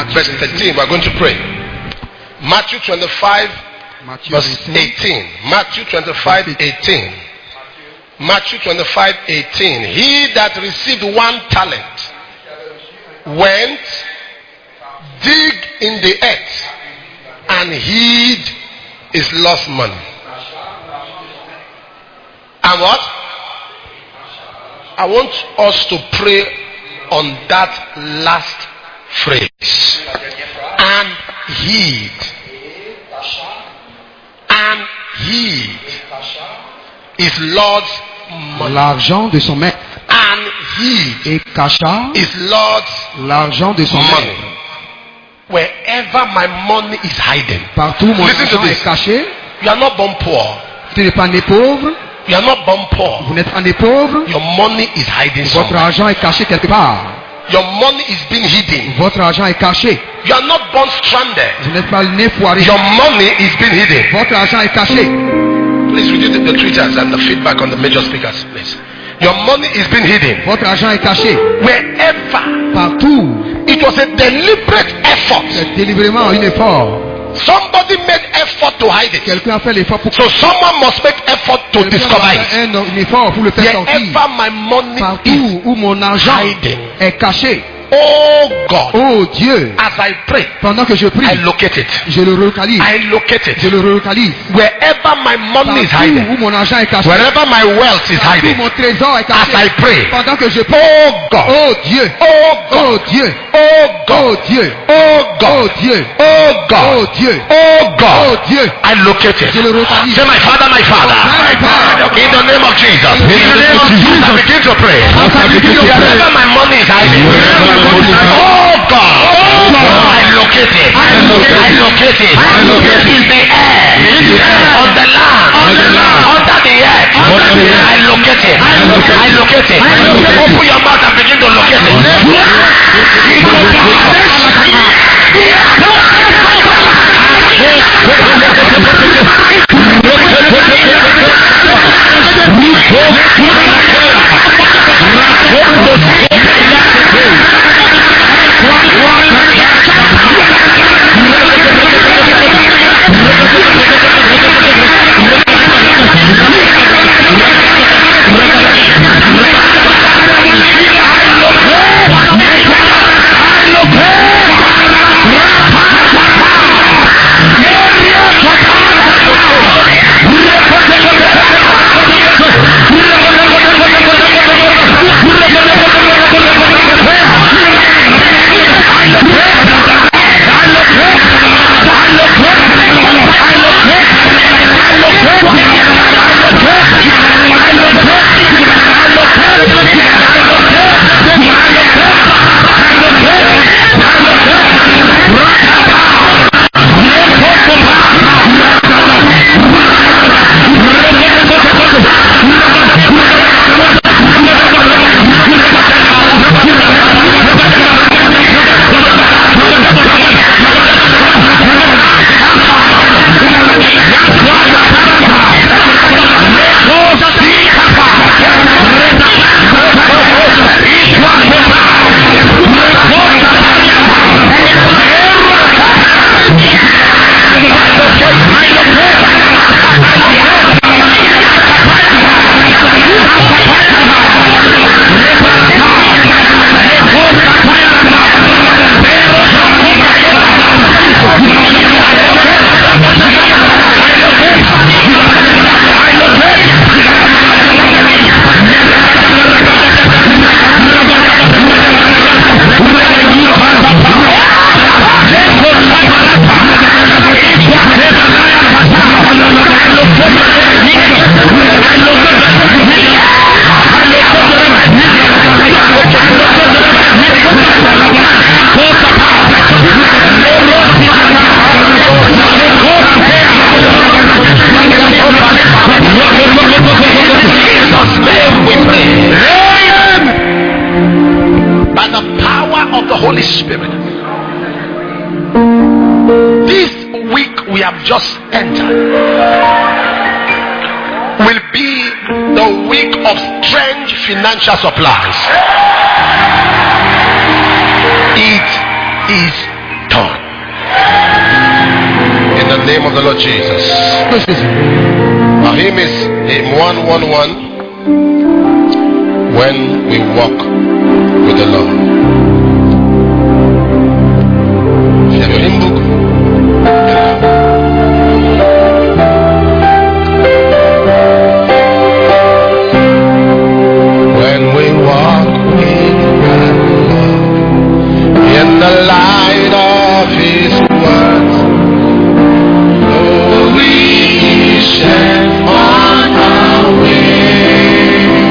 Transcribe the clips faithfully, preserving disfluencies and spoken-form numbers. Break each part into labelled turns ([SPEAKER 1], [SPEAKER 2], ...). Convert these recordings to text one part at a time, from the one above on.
[SPEAKER 1] verse thirteen. We are going to pray. Matthew twenty-five, verse eighteen. Matthew twenty-five, eighteen. Matthew twenty-five, eighteen. He that received one talent went, dig in the earth, and hid his lost money. And what? I want us to pray on that last phrase. And hid. And hid his Lord's money.
[SPEAKER 2] L'argent de son maître.
[SPEAKER 1] And hid.
[SPEAKER 2] Et cacha
[SPEAKER 1] his Lord's
[SPEAKER 2] l'argent de son
[SPEAKER 1] money.
[SPEAKER 2] maître.
[SPEAKER 1] Wherever my money is hiding.
[SPEAKER 2] Partout mon
[SPEAKER 1] Listen to
[SPEAKER 2] argent
[SPEAKER 1] this.
[SPEAKER 2] est caché.
[SPEAKER 1] You are not born poor.
[SPEAKER 2] Tu n'es pas né pauvre.
[SPEAKER 1] You are not born poor.
[SPEAKER 2] Vous n'êtes pas né pauvre.
[SPEAKER 1] Your money is hiding
[SPEAKER 2] Votre
[SPEAKER 1] somewhere.
[SPEAKER 2] argent est caché quelque part.
[SPEAKER 1] Your money is being hidden.
[SPEAKER 2] Votre argent est caché.
[SPEAKER 1] You are not born stranded.
[SPEAKER 2] Vous n'êtes pas né foiré.
[SPEAKER 1] Your money is being hidden.
[SPEAKER 2] Votre argent est caché.
[SPEAKER 1] Please read the, the tweeters and the feedback on the major speakers, please. Your money is being hidden.
[SPEAKER 2] Votre argent est caché.
[SPEAKER 1] Wherever.
[SPEAKER 2] Partout.
[SPEAKER 1] It was a deliberate effort.
[SPEAKER 2] C'est délibérément un effort.
[SPEAKER 1] Somebody made effort to hide it.
[SPEAKER 2] Quelqu'un a fait l'effort pour.
[SPEAKER 1] So someone must make effort to discover it.
[SPEAKER 2] Un, un effort pour le faire sortir.
[SPEAKER 1] Wherever my money
[SPEAKER 2] Partout
[SPEAKER 1] is
[SPEAKER 2] où mon argent
[SPEAKER 1] hiding.
[SPEAKER 2] est caché.
[SPEAKER 1] Oh God.
[SPEAKER 2] Oh Dieu.
[SPEAKER 1] As I pray,
[SPEAKER 2] pendant que je prie,
[SPEAKER 1] I locate it.
[SPEAKER 2] Je le relocalise.
[SPEAKER 1] I locate it.
[SPEAKER 2] Je le relocalise.
[SPEAKER 1] Wherever my money is hiding.
[SPEAKER 2] Où mon argent est caché.
[SPEAKER 1] Wherever my wealth is hiding.
[SPEAKER 2] Où mon trésor est caché.
[SPEAKER 1] As I pray.
[SPEAKER 2] Pendant que je prie.
[SPEAKER 1] Oh God.
[SPEAKER 2] Oh Dieu.
[SPEAKER 1] Oh God.
[SPEAKER 2] Oh Dieu.
[SPEAKER 1] Oh God.
[SPEAKER 2] Oh Dieu.
[SPEAKER 1] Oh God.
[SPEAKER 2] Oh Dieu.
[SPEAKER 1] Oh God.
[SPEAKER 2] Oh Dieu.
[SPEAKER 1] Oh God.
[SPEAKER 2] Oh Dieu.
[SPEAKER 1] I locate it.
[SPEAKER 2] Je le relocalise.
[SPEAKER 1] Say my Father, my Father.
[SPEAKER 2] My Father.
[SPEAKER 1] In the name of Jesus. In the name of Jesus. I begin to pray. Wherever my money is hiding. Oh God. Oh God. I locate it. I locate it. I locate it. In the air. On the land. On the land. Under the earth. I locate it. I locate it. Open your mouth and begin to locate it. Holy Spirit. This week we have just entered will be the week of strange financial supplies. It is name of the Lord Jesus. Our hymn is hymn one one one. When we walk with the Lord. If you have your hymn book, when we walk with the Lord in the light of His words, glory shines on our way.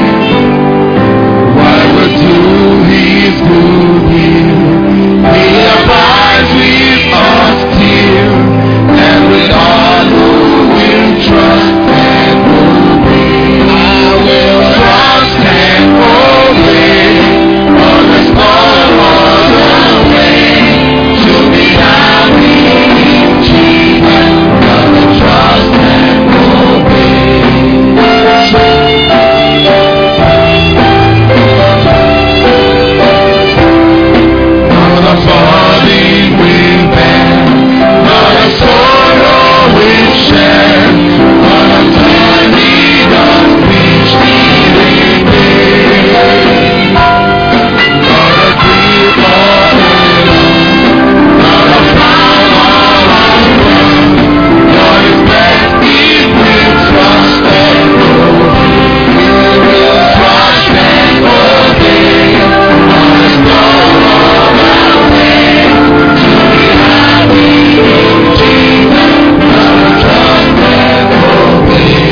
[SPEAKER 1] While we do His good will, He abides with us still, and with all who will trust and obey. I will trust and obey on the storm of the way to be happy in Jesus. I will trust and obey. Not a falling will bear, not a sorrow will share, not a time need us which need remain. Not a grief or alone, not a frown or a frown, not His best He will trust and obey. We will trust and obey on the storm of our way to be happy in Jesus. Not a trust and obey.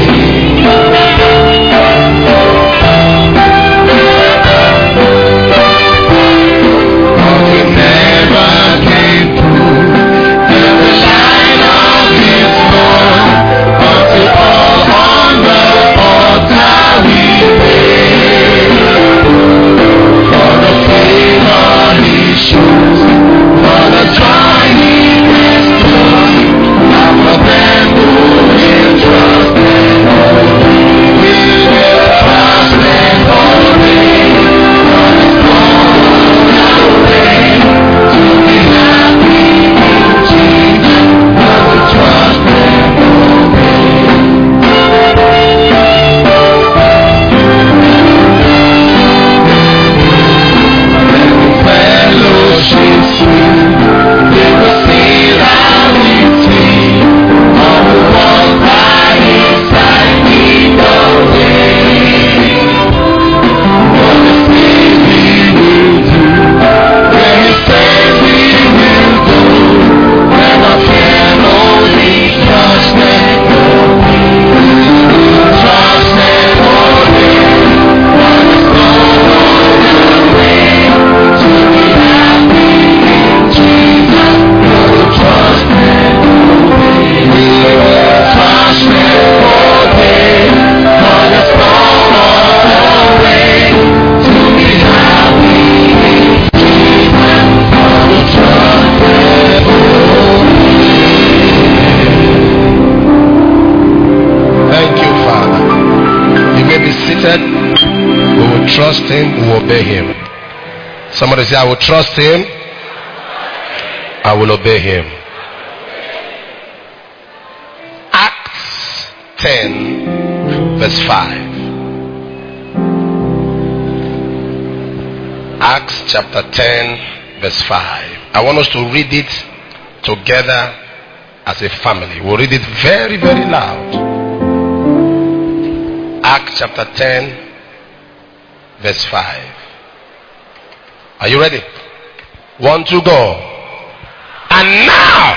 [SPEAKER 1] But we never came through the line of His love until all on the altar we paid. For the favor He shows, for the joy He bestows, now for them who will trust and obey. We will trust and obey on the storm of our way to be happy in Jesus. I will trust and obey. Fellowship sweet, we will see that we see. All who walk by His side lead the way. What He says He will do, where He says He will go. Never fear, only trust and obey. Trust and obey on the storm of the way to be happy in Jesus. I will trust and obey. We will trust and obey on the storm of the way to be happy in Jesus. I will trust and obey. Thank you, Father. You may be seated. We will trust Him, we will obey Him. Somebody say, I will trust Him, I will obey Him. Acts ten, verse five. Acts chapter ten, verse five. I want us to read it together as a family. We'll read it very, very loud. Acts chapter ten, verse five. Are you ready? One, two, go. And now,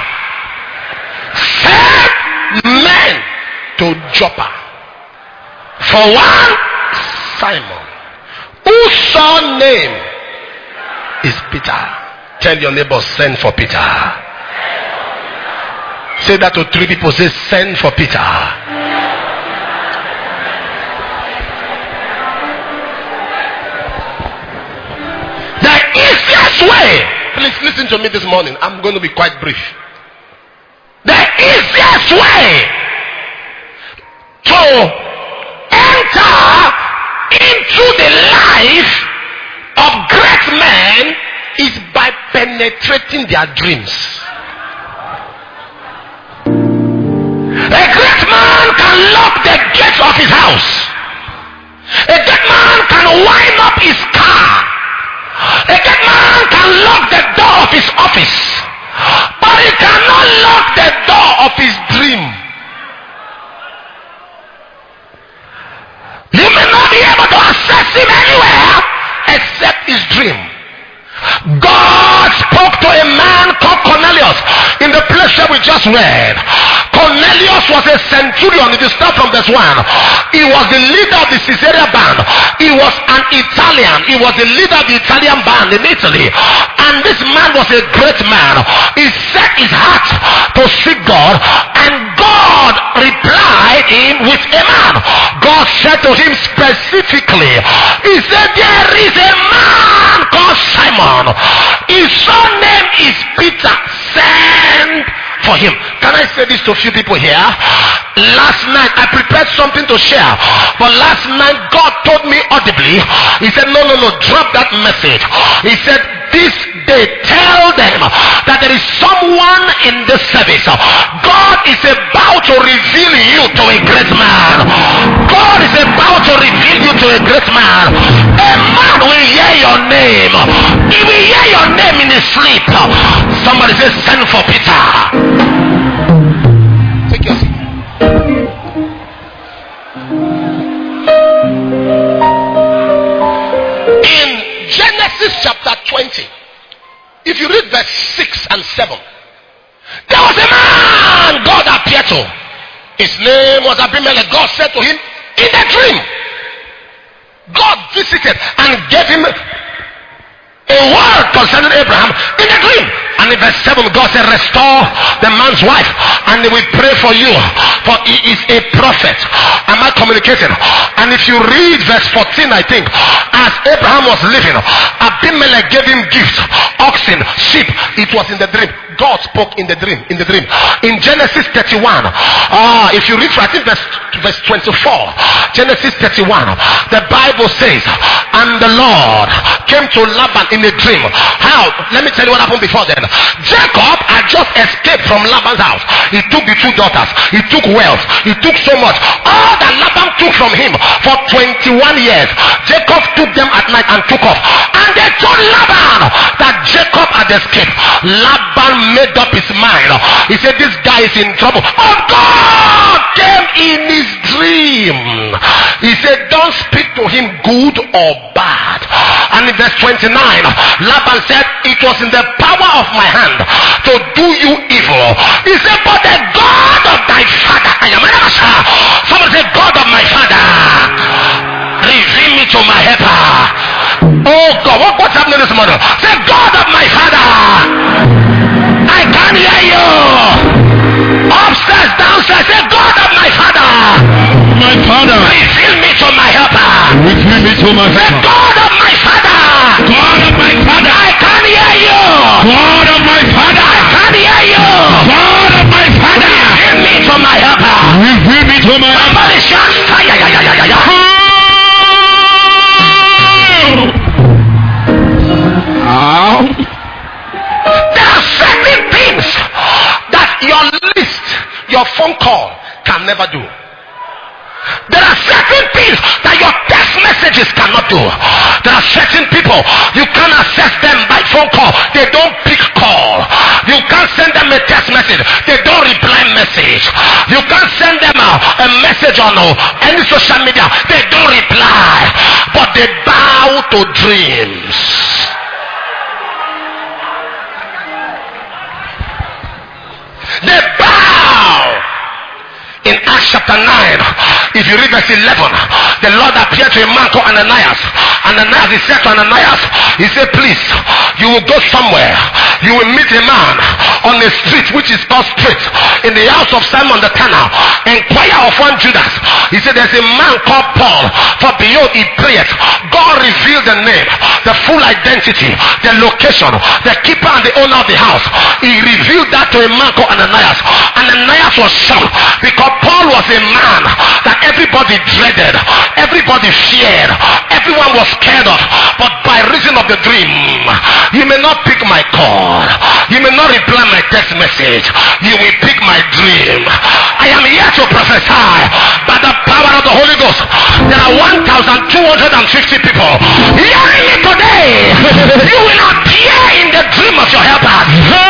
[SPEAKER 1] send men to Joppa for one Simon, whose surname is Peter. Tell your neighbor, send for Peter. Say that to three people. Say, send for Peter. Way. Please listen to me this morning. I'm going to be quite brief. The easiest way to enter into the life of great men is by penetrating their dreams. can lock the gates of his house. A dead man can wind up his car. A dead man can lock the door of his office, but he cannot lock the door of his dream. You may not be able to access him anywhere except his dream. God spoke to a man called Cornelius in the place that we just read. Cornelius was a centurion. If you start from verse one, he was the leader of the Caesarea band. He was an Italian. He was the leader of the Italian band in Italy. And this man was a great man. He set his heart to seek God, and God replied him with a man. God said to him specifically, he said, there is a man called Simon. His surname is Peter. Send for him. Can I say this to a few people here? Last night I prepared something to share, but last night God told me audibly, he said, no, no, no, drop that message. He said, this day tell them that there is someone in this service. God is about to reveal you to a great man. God is about to reveal you to a great man. A man will hear your name. He will hear your name in his sleep. Somebody says, send for Peter. Take your seat. In Genesis chapter twenty, if you read verse six and seven, there was a man God appeared to. His name was Abimelech. God said to him in a dream. God visited and gave him a word concerning Abraham in a dream. And in verse seven, God said, restore the man's wife, and they will pray for you, for he is a prophet. Am I communicating? And if you read verse fourteen, I think, as Abraham was living, Abimelech gave him gifts, oxen, sheep. It was in the dream. God spoke in the dream. In the dream. In Genesis thirty-one, ah, if you read, I think verse, verse twenty-four, Genesis thirty-one, the Bible says, and the Lord came to Laban in a dream. How? Let me tell you what happened before then. Jacob had just escaped from Laban's house. He took the two daughters. He took wealth. He took so much. All that Laban took from him for twenty-one years, Jacob took them at night and took off. And they told Laban that Jacob had escaped. Laban made up his mind. He said, this guy is in trouble. Oh, God came in his dream. He said, don't speak to him good or bad. And in verse twenty-nine, Laban said, it was in the power of my hand to do you evil. He said, but the God of thy father, I am somebody say, God of my father, reveal me to my helper. Oh God, what, what's happening this morning? Say, God of my father, I can't hear you. Upstairs, downstairs, say, God of my father,
[SPEAKER 3] my father,
[SPEAKER 1] reveal me to my helper.
[SPEAKER 3] Reveal me to my
[SPEAKER 1] say,
[SPEAKER 3] helper.
[SPEAKER 1] God of my father,
[SPEAKER 3] God of my father,
[SPEAKER 1] I can't hear you.
[SPEAKER 3] God of my father,
[SPEAKER 1] I can't hear you.
[SPEAKER 3] God of my father,
[SPEAKER 1] reveal me to my helper.
[SPEAKER 3] Reveal me to my helper.
[SPEAKER 1] Somebody shout fire, yeah, yeah, yeah, yeah, yeah.
[SPEAKER 3] Ow.
[SPEAKER 1] There are certain things that your list, your phone call can never do. There are certain things that your text messages cannot do. There are certain people, you can't access them by phone call. They don't pick call. You can't send them a text message. They don't reply message. You can't send them a, a message on uh, any social media. They don't reply. But they bow to dreams. They bow. In Acts chapter nine, if you read verse eleven, the Lord appeared to a man called Ananias. Ananias, he said to Ananias, he said, please, you will go somewhere. You will meet a man on a street which is called Straight, in the house of Simon the Tanner. Inquire of one Judas. He said, there's a man called Paul, for behold, he prayed. God revealed the name, the full identity, the location, the keeper and the owner of the house. He revealed that to a man called Ananias. Ananias was shocked because Paul was a man that everybody dreaded, everybody feared, everyone was scared of. But by reason of the dream, you may not pick my call, you may will not reply my text message. You will pick my dream. I am here to prophesy by the power of the Holy Ghost. There are one thousand two hundred fifty people hearing me today. You will appear in the dream of your helpers.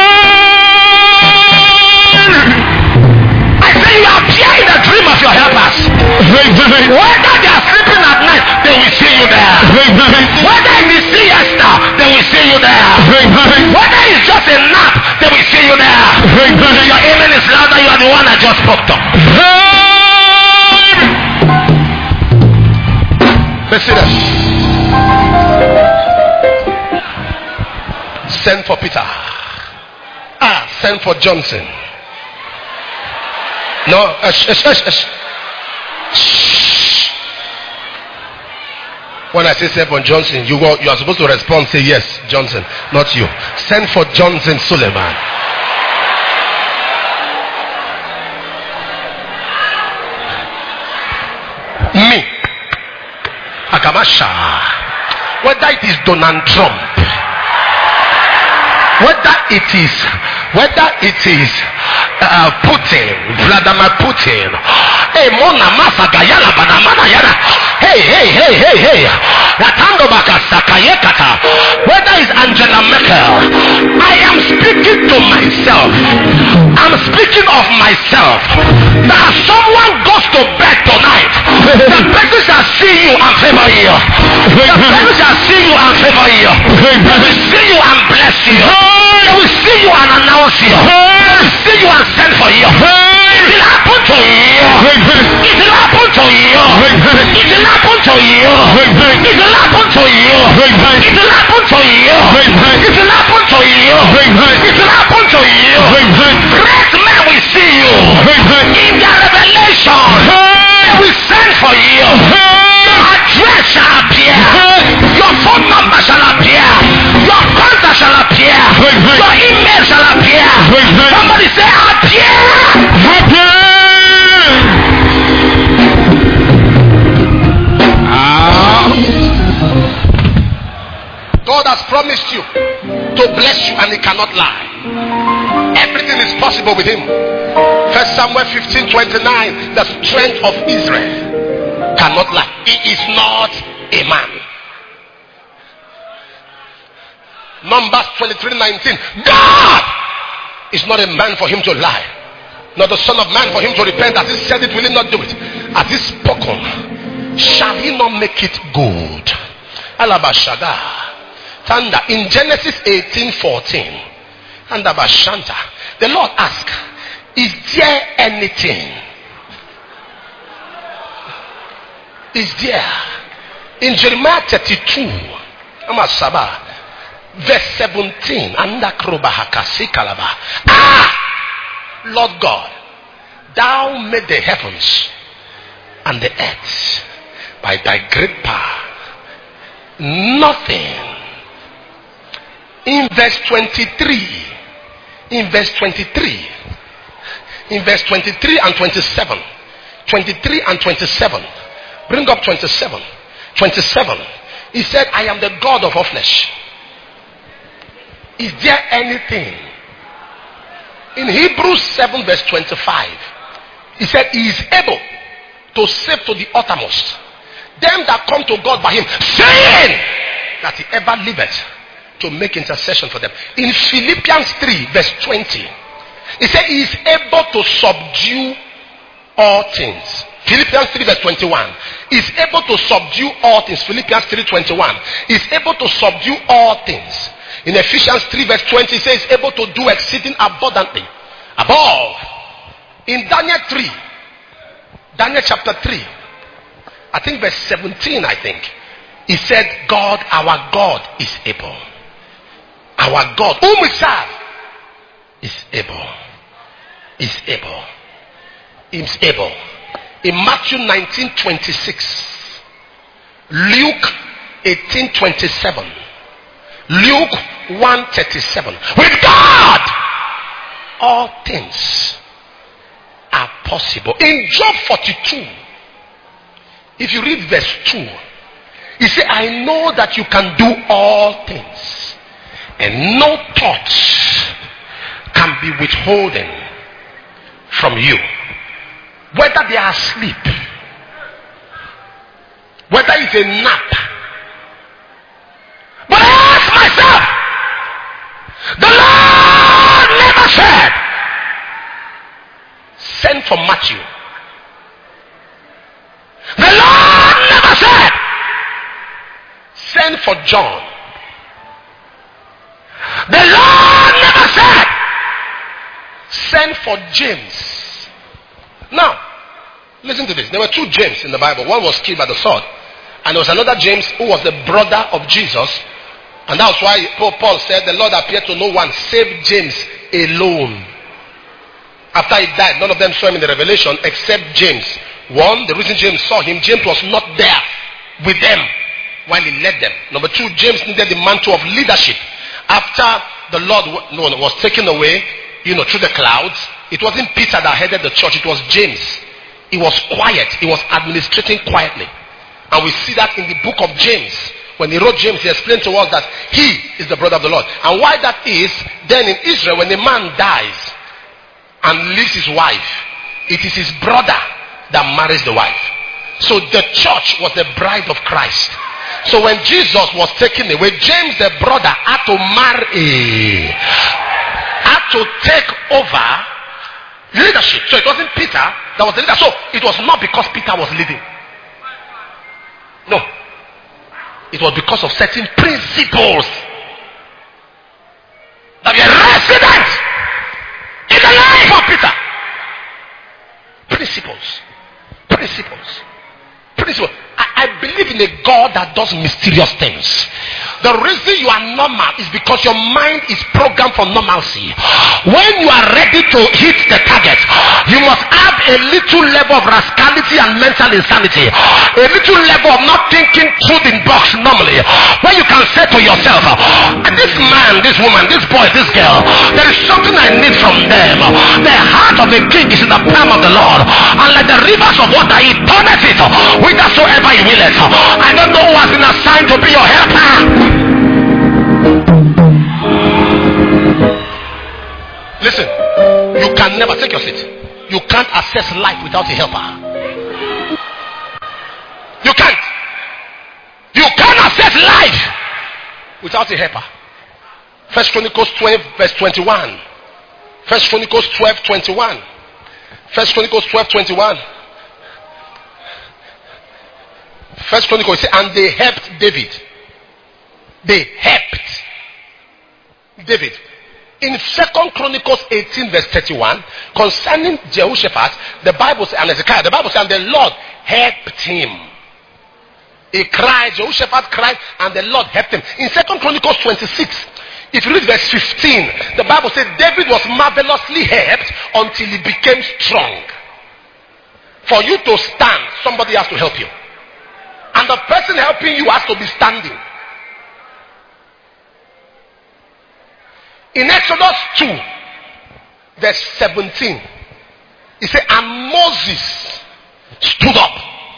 [SPEAKER 1] I say you appear in the dream of your helpers. Whether they are sleeping at night, they will see you there. Whether it is siesta, they will see you there. Whether it's just a nap, they will see you there. If your amen is louder, you are the one I just spoke to. Let's see that. Send for Peter. Ah, send for Johnson. No, uh, sh- sh- sh- sh- shh. When I say send for Johnson, you go, you are supposed to respond, say yes, Johnson, not you. Send for Johnson Suleiman. Me. Akamasha. Whether it is Donald Trump, whether it is, whether it is uh, Putin, Vladimir Putin, hey, Mona Masa Gayala Banamana Yara, hey, hey, hey, hey, hey, Ratando Baka Sakayekata, whether it's Angela Merkel, I am speaking to myself. I'm speaking of myself. Now, someone goes to bed tonight, the person shall see you and favor you. The person shall see you and favor you. They will see you and bless you. They will see you and announce you. They will see you and send for you. It will happen to you. It will happen to you. It will happen to you. It will happen to you. It will happen to you. It will happen to you. It will happen to you. Great men will see you in their revelation. They will send for you. Your address shall appear. Your phone number shall appear. Your contact shall appear. Your email shall appear. Somebody say appear. Appear. God has promised you to bless you and he cannot lie. Everything is possible with him. First Samuel fifteen twenty-nine, the strength of Israel cannot lie. He is not a man. Numbers twenty-three nineteen, God is not a man for him to lie, not the son of man for him to repent. As he said it, will he not do it? As he spoken, shall he not make it good? Alabashada. Thunder in Genesis eighteen fourteen. And Abashanta, the Lord asked, is there anything? Is there? In Jeremiah thirty-two, Amasaba, verse seventeen, ah, Lord God, thou made the heavens and the earth by thy great power. Nothing. In verse twenty-three, in verse twenty-three, in verse twenty-three and twenty-seven, twenty-three and twenty-seven, bring up twenty-seven, twenty-seven. He said, I am the God of all flesh. Is there anything? In Hebrews seven verse twenty-five, he said, he is able to save to the uttermost them that come to God by him, saying that he ever liveth to make intercession for them. In Philippians three verse twenty, he said he is able to subdue all things. Philippians three verse twenty-one, he is able to subdue all things. Philippians three twenty-one, he is able to subdue all things. In Ephesians three verse twenty, he says he is able to do exceeding abundantly above. In Daniel three, Daniel chapter three, I think verse seventeen, I think, he said, God, our God is able. Our God, whom we serve, is able. Is able. Is able. In Matthew nineteen twenty-six, Luke eighteen twenty-seven, Luke one thirty-seven. With God, all things are possible. In Job forty-two, if you read verse two, he said, I know that you can do all things, and no thought be withholding from you, whether they are asleep, whether it's a nap. But I ask myself, the Lord never said, send for Matthew. The Lord never said, send for John. The Lord never said, send for James. Now, listen to this. There were two James in the Bible. One was killed by the sword, and there was another James who was the brother of Jesus. And that's why Paul said the Lord appeared to no one save James alone. After he died, none of them saw him in the revelation except James. One, the reason James saw him, James was not there with them while he led them. Number two, James needed the mantle of leadership. After the Lord was taken away, you know, through the clouds, it wasn't Peter that headed the church, it was James. He was quiet, he was administrating quietly. And we see that in the book of James. When he wrote James, he explained to us that he is the brother of the Lord. And why that is, then in Israel, when a man dies and leaves his wife, it is his brother that marries the wife. So the church was the bride of Christ. So when Jesus was taken away, James the brother had to marry, had to take over leadership. So it wasn't Peter that was the leader. So it was not because Peter was leading. No. It was because of certain principles that were resident in the life of Peter. Principles. Principles. Principles. I, I believe in a God that does mysterious things. The reason you are normal is because your mind is programmed for normalcy. When you are ready to hit the target, you must have a little level of rascality and mental insanity. A little level of not thinking through the box normally. Where you can say to yourself, this man, this woman, this boy, this girl, there is something I need from them. The heart of the king is in the palm of the Lord. And like the rivers of water, he turneth it whithersoever he willeth. I don't know who has been assigned to be your helper. Listen, you can never take your seat. You can't access life without a helper. You can't. You can't access life without a helper. First Chronicles twelve verse twenty-one. First Chronicles twelve twenty-one. First Chronicles twelve twenty-one. First Chronicles says, and they helped David. They helped David. In Second Chronicles eighteen verse thirty-one, concerning Jehoshaphat, the Bible says, and Hezekiah, the Bible says, and the Lord helped him. He cried, Jehoshaphat cried, and the Lord helped him. In Second Chronicles twenty-six, if you read verse fifteen, the Bible says David was marvelously helped until he became strong. For you to stand, somebody has to help you. And the person helping you has to be standing. In Exodus two, verse seventeen, he said, and Moses stood up,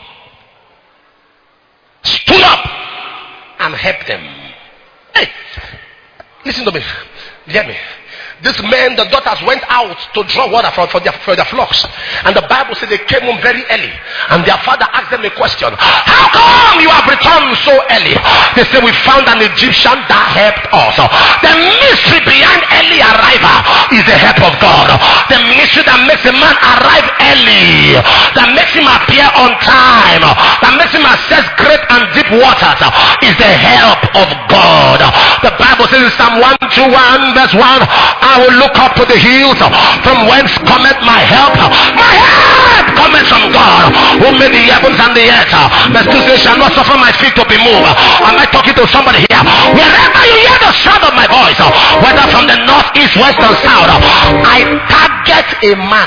[SPEAKER 1] stood up and helped them. Hey, listen to me, hear me. These men, the daughters went out to draw water for, for, their, for their flocks. And the Bible said they came home very early. And their father asked them a question. How come you have returned so early? They said, we found an Egyptian that helped us. The mystery behind early arrival is the help of God. The mystery that makes a man arrive early, that makes him appear on time, that makes him access great and deep waters, is the help of God. The Bible says in Psalm one twenty-one verse one, I will look up to the hills from whence cometh my help. My help cometh from God who made the heavens and the earth. Verse two says, shall not suffer my feet to be moved. Am I talking to somebody here? Wherever you hear the sound of my voice, whether from the north, east, west, or south, I target a man.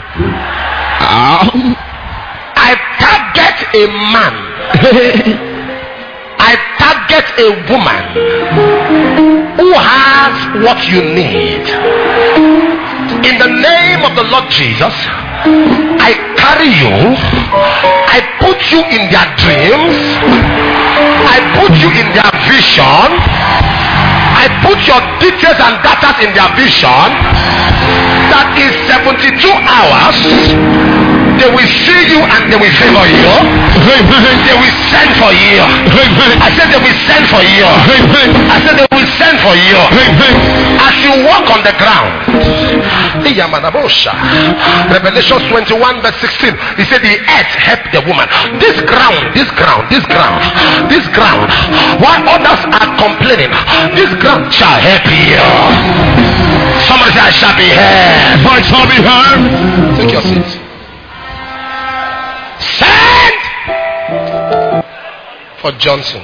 [SPEAKER 1] I target a man. I target a woman who has what you need. In the name of the Lord Jesus, I carry you. I put you in their dreams. I put you in their vision. I put your details and data in their vision, that in seventy-two hours they will see you and they will favor you. They will send for you. I said they will send for you. I said they will send for you. As you walk on the ground, Revelation twenty-one verse sixteen, he said the earth helped the woman. This ground, this ground, this ground, this ground, while others are complaining, this ground shall help you. Somebody say, I shall be heard.
[SPEAKER 3] I shall be heard.
[SPEAKER 1] Take your seat. Send for Johnson.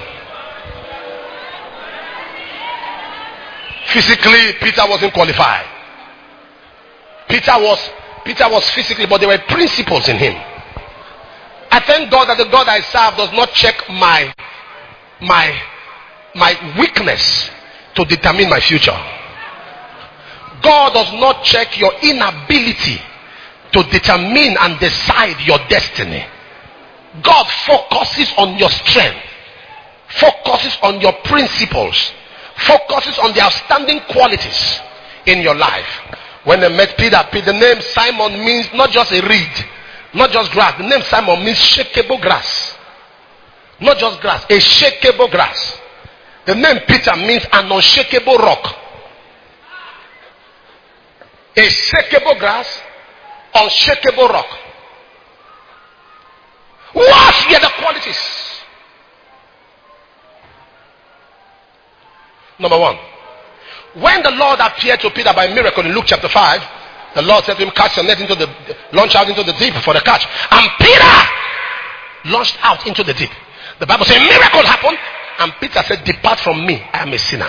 [SPEAKER 1] Physically, Peter wasn't qualified. Peter was Peter was physically, but there were principles in him. I thank God that the God I serve does not check my my my weakness to determine my future. God does not check your inability to determine and decide your destiny. God focuses on your strength, focuses on your principles, focuses on the outstanding qualities in your life. When they met Peter, Peter, the name Simon means not just a reed, not just grass. The name Simon means shakeable grass. Not just grass, a shakeable grass. The name Peter means an unshakable rock. A shakeable grass, unshakable rock. What are the qualities? Number one, when the Lord appeared to Peter by miracle in Luke chapter five, the Lord said to him, cast your net into the, launch out into the deep for the catch. And Peter launched out into the deep. The Bible says miracle happened, and Peter said, depart from me, I am a sinner.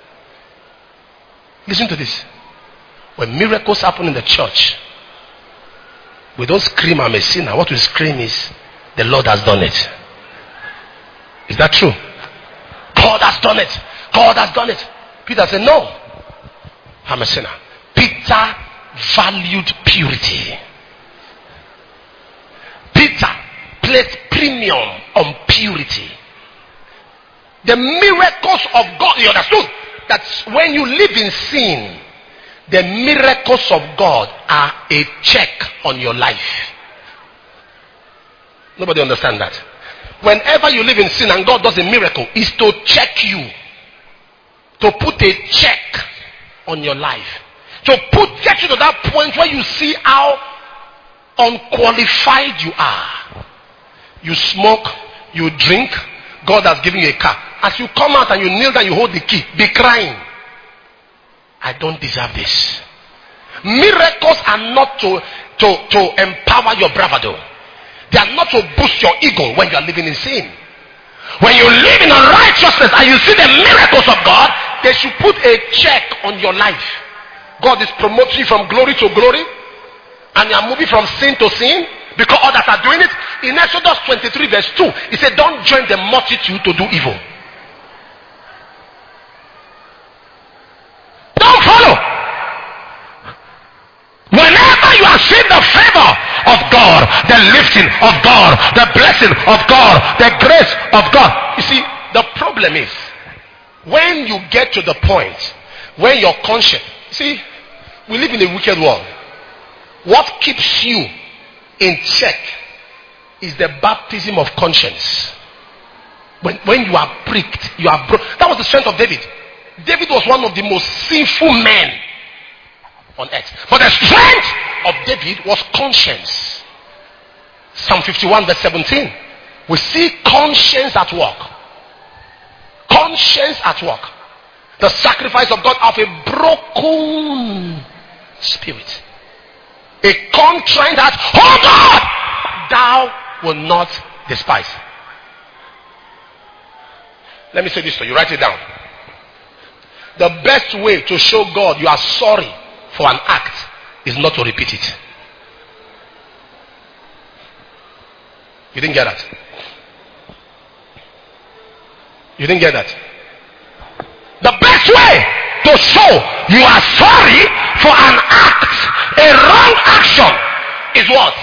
[SPEAKER 1] Listen to this. When miracles happen in the church, we don't scream, I'm a sinner. What we scream is, the Lord has done it. Is that true? God has done it. God has done it. Peter said, no, I'm a sinner. Peter valued purity. Peter placed premium on purity. The miracles of God, you understood that when you live in sin, the miracles of God are a check on your life. Nobody understand that. Whenever you live in sin and God does a miracle, is to check you. To put a check on your life. To put get you to that point where you see how unqualified you are. You smoke, you drink, God has given you a car. As you come out and you kneel down, you hold the key, be crying. I don't deserve this. Miracles are not to, to, to empower your bravado. They are not to boost your ego when you are living in sin. When you live in unrighteousness and you see the miracles of God, they should put a check on your life. God is promoting you from glory to glory, and you are moving from sin to sin because others are doing it. In Exodus twenty-three verse two, he said, don't join the multitude to do evil. Don't follow. Whenever you are seeing the favor of God, the lifting of God, the blessing of God, the grace of God. You see, the problem is when you get to the point where your conscience, see, we live in a wicked world. What keeps you in check is the baptism of conscience. When, when you are pricked, you are broken. That was the strength of David. David was one of the most sinful men on earth. But the strength of David was conscience. Psalm fifty-one verse seventeen. We see conscience at work. Conscience at work. The sacrifice of God of a broken spirit. A contrite heart. Oh God! Thou will not despise. Let me say this to you. Write it down. The best way to show God you are sorry for an act is not to repeat it. You didn't get that? You didn't get that? The best way to show you are sorry for an act, a wrong action, is what?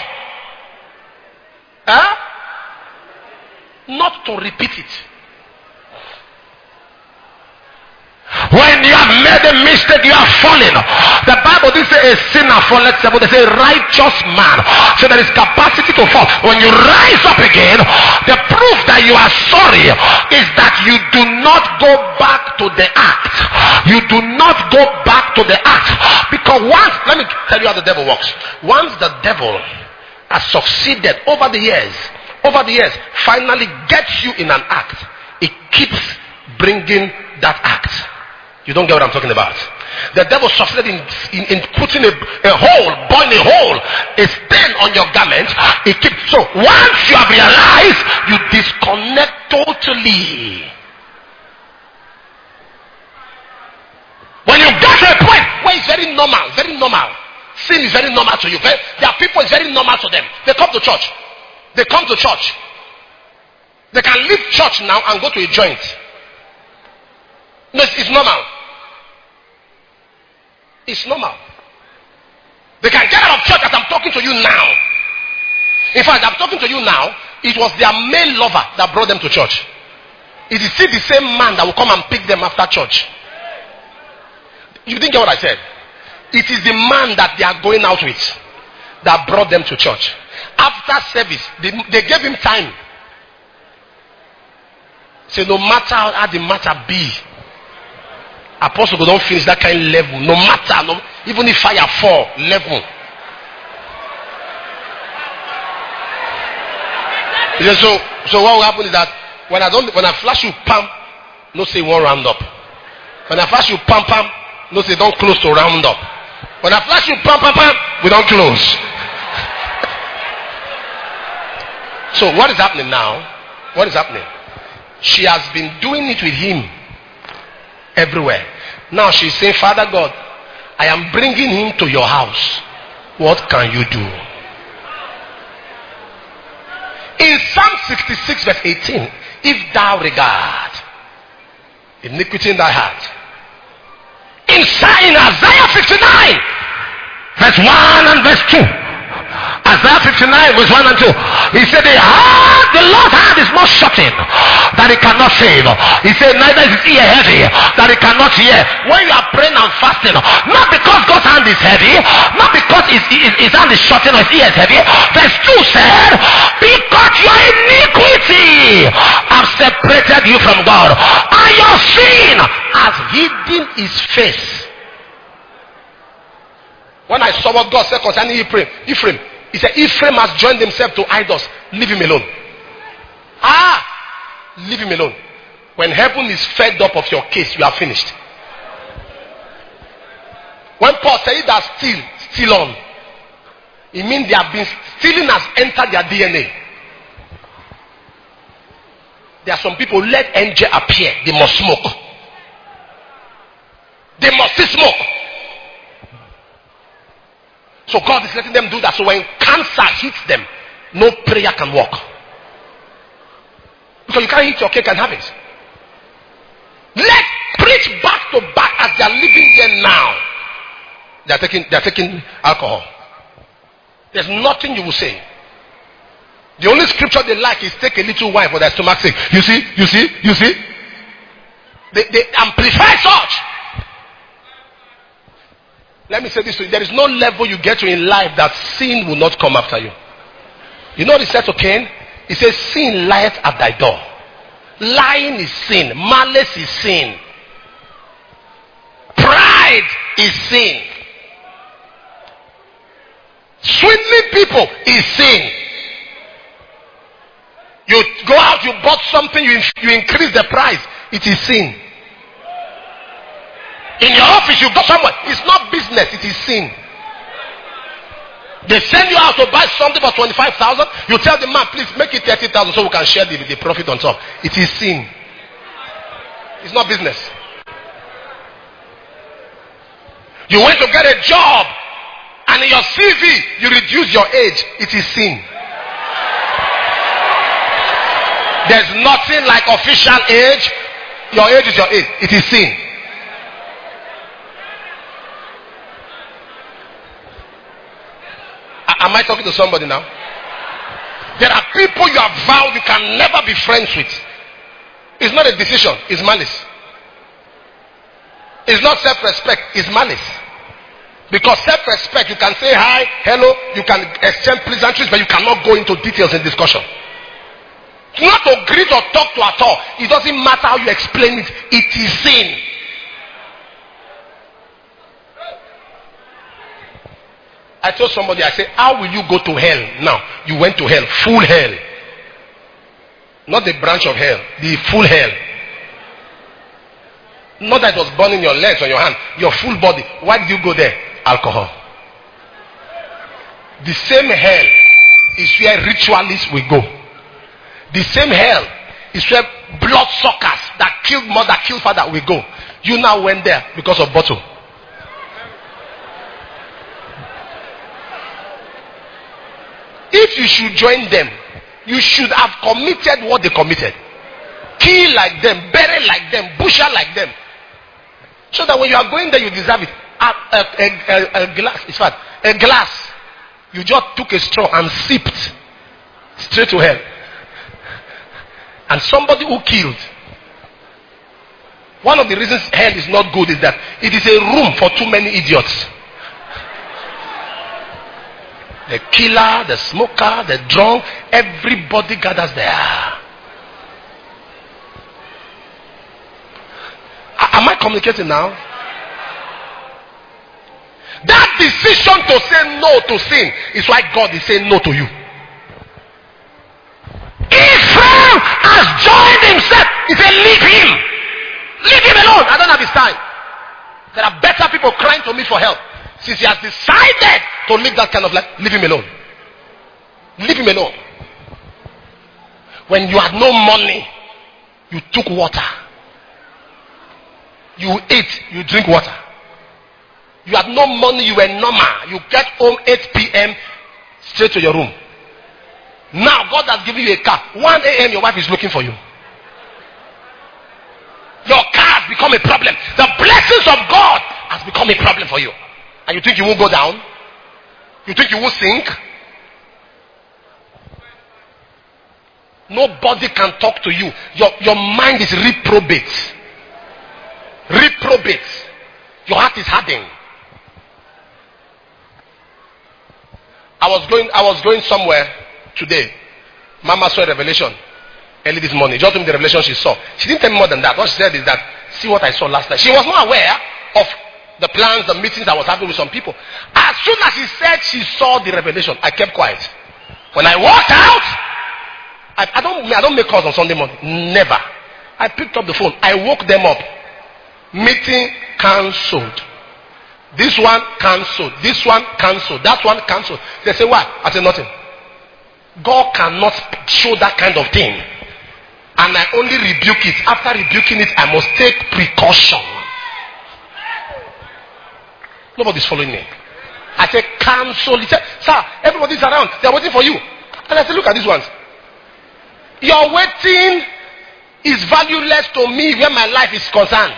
[SPEAKER 1] Huh? Not to repeat it. When you have made a mistake, you have fallen. The Bible didn't say a sinner falleth seven. They say righteous man. So there is capacity to fall. When you rise up again, the proof that you are sorry is that you do not go back to the act. You do not go back to the act. Because once, let me tell you how the devil works. Once the devil has succeeded over the years, over the years, finally gets you in an act, it keeps bringing that act. You don't get what I'm talking about. The devil succeeded in, in, in putting a, a hole, burning a hole, a stain on your garment. It keeps, so once you have realized, you disconnect totally. When you get to a point where it's very normal, very normal. Sin is very normal to you. Very, there are people, it's very normal to them. They come to church. They come to church. They can leave church now and go to a joint. No, it's, it's normal. It's normal. They can get out of church as I'm talking to you now. In fact, I'm talking to you now. It was their male lover that brought them to church. It is still the same man that will come and pick them after church. You didn't get what I said? It is the man that they are going out with that brought them to church. After service, they, they gave him time. Say, no matter how the matter be, Apostle don't finish that kind of level. No matter, no, even if fire fall, level. He said, so, so what will happen is that when I don't, when I flash you, pam, no say one round up. When I flash you, pam, pam, no say don't close to round up. When I flash you, pam, pam, pam, we don't close. So what is happening now? What is happening? She has been doing it with him everywhere. Now she's saying, Father God, I am bringing him to your house. What can you do? In Psalm sixty-six verse eighteen, if thou regard iniquity in thy heart. In, in Isaiah fifty-nine verse one and verse two. Isaiah fifty-nine verse one and two. He said, the heart, the Lord's hand is not shortened that it cannot save. He said, neither is his ear heavy that it cannot hear. When you are praying and fasting, not because God's hand is heavy, not because his, his, his hand is shortened or his ear is heavy. Verse two said, because your iniquity have separated you from God, and your sin has hidden his face. When I saw what God said concerning Ephraim, Ephraim, he said, Ephraim has joined himself to idols. Leave him alone. Ah, leave him alone. When heaven is fed up of your case, you are finished. When Paul said that still, still on, it means they have been stealing has entered their D N A. There are some people, let angel appear, they must smoke. They must see smoke. So God is letting them do that. So when cancer hits them, no prayer can work. Because you can't eat your cake and have it. Let preach back to back as they are living there now. They are taking, they are taking alcohol. There's nothing you will say. The only scripture they like is take a little wine for their stomach's sake. You see, you see, you see. They, they amplify such. Let me say this to you. There is no level you get to in life that sin will not come after you. You know what he said to Cain? He says, sin lieth at thy door. Lying is sin. Malice is sin. Pride is sin. Swindling people is sin. You go out, you bought something, you, you increase the price. It is sin. In your office, you go somewhere. It's not business, it is sin. They send you out to buy something for twenty-five thousand. You tell the man, please make it thirty thousand so we can share the, the profit on top. It is sin. It's not business. You went to get a job and in your C V, you reduce your age. It is sin. There's nothing like official age. Your age is your age. It is sin. Am I talking to somebody now? There are people you have vowed you can never be friends with. It's not a decision, it's malice. It's not self-respect, it's malice. Because self-respect, you can say hi, hello, you can exchange pleasantries, but you cannot go into details in discussion. Not to greet or talk to at all. It doesn't matter how you explain it. It is sin. I told somebody, I said, how will you go to hell now? You went to hell, full hell. Not the branch of hell, the full hell. Not that it was burning your legs or your hand, your full body. Why did you go there? Alcohol. The same hell is where ritualists will go. The same hell is where blood suckers that killed mother, killed father will go. You now went there because of bottle. If you should join them, you should have committed what they committed. Kill like them, bury like them, butcher like them. So that when you are going there, you deserve it. A, a, a, a, a glass, it's fine. A glass, you just took a straw and sipped straight to hell. And somebody who killed. One of the reasons hell is not good is that it is a room for too many idiots. The killer, the smoker, the drunk, everybody gathers there. Am I communicating now? That decision to say no to sin is why God is saying no to you. Ephraim has joined himself. He said, leave him. Leave him alone. I don't have his time. There are better people crying to me for help. Since he has decided to live that kind of life, leave him alone. Leave him alone. When you had no money, you took water. You ate, you drink water. You had no money, you were normal. You get home eight p.m. straight to your room. Now God has given you a car. one a.m. your wife is looking for you. Your car has become a problem. The blessings of God has become a problem for you. And you think you won't go down? You think you won't sink? Nobody can talk to you. Your, your mind is reprobate. Reprobate. Your heart is hardened. I was going I was going somewhere today. Mama saw a revelation early this morning. Just told me the revelation she saw. She didn't tell me more than that. What she said is that, see what I saw last night. She was not aware of the plans, the meetings I was having with some people. As soon as she said she saw the revelation, I kept quiet. When I walked out, I, I don't I don't make calls on Sunday morning. Never. I picked up the phone. I woke them up. Meeting cancelled. This one cancelled. This one cancelled. That one cancelled. They say, why? I said, nothing. God cannot show that kind of thing. And I only rebuke it. After rebuking it, I must take precaution. Nobody's following me. I said, cancel. He said, sir, everybody's around. They're waiting for you. And I said, look at these ones. Your waiting is valueless to me where my life is concerned.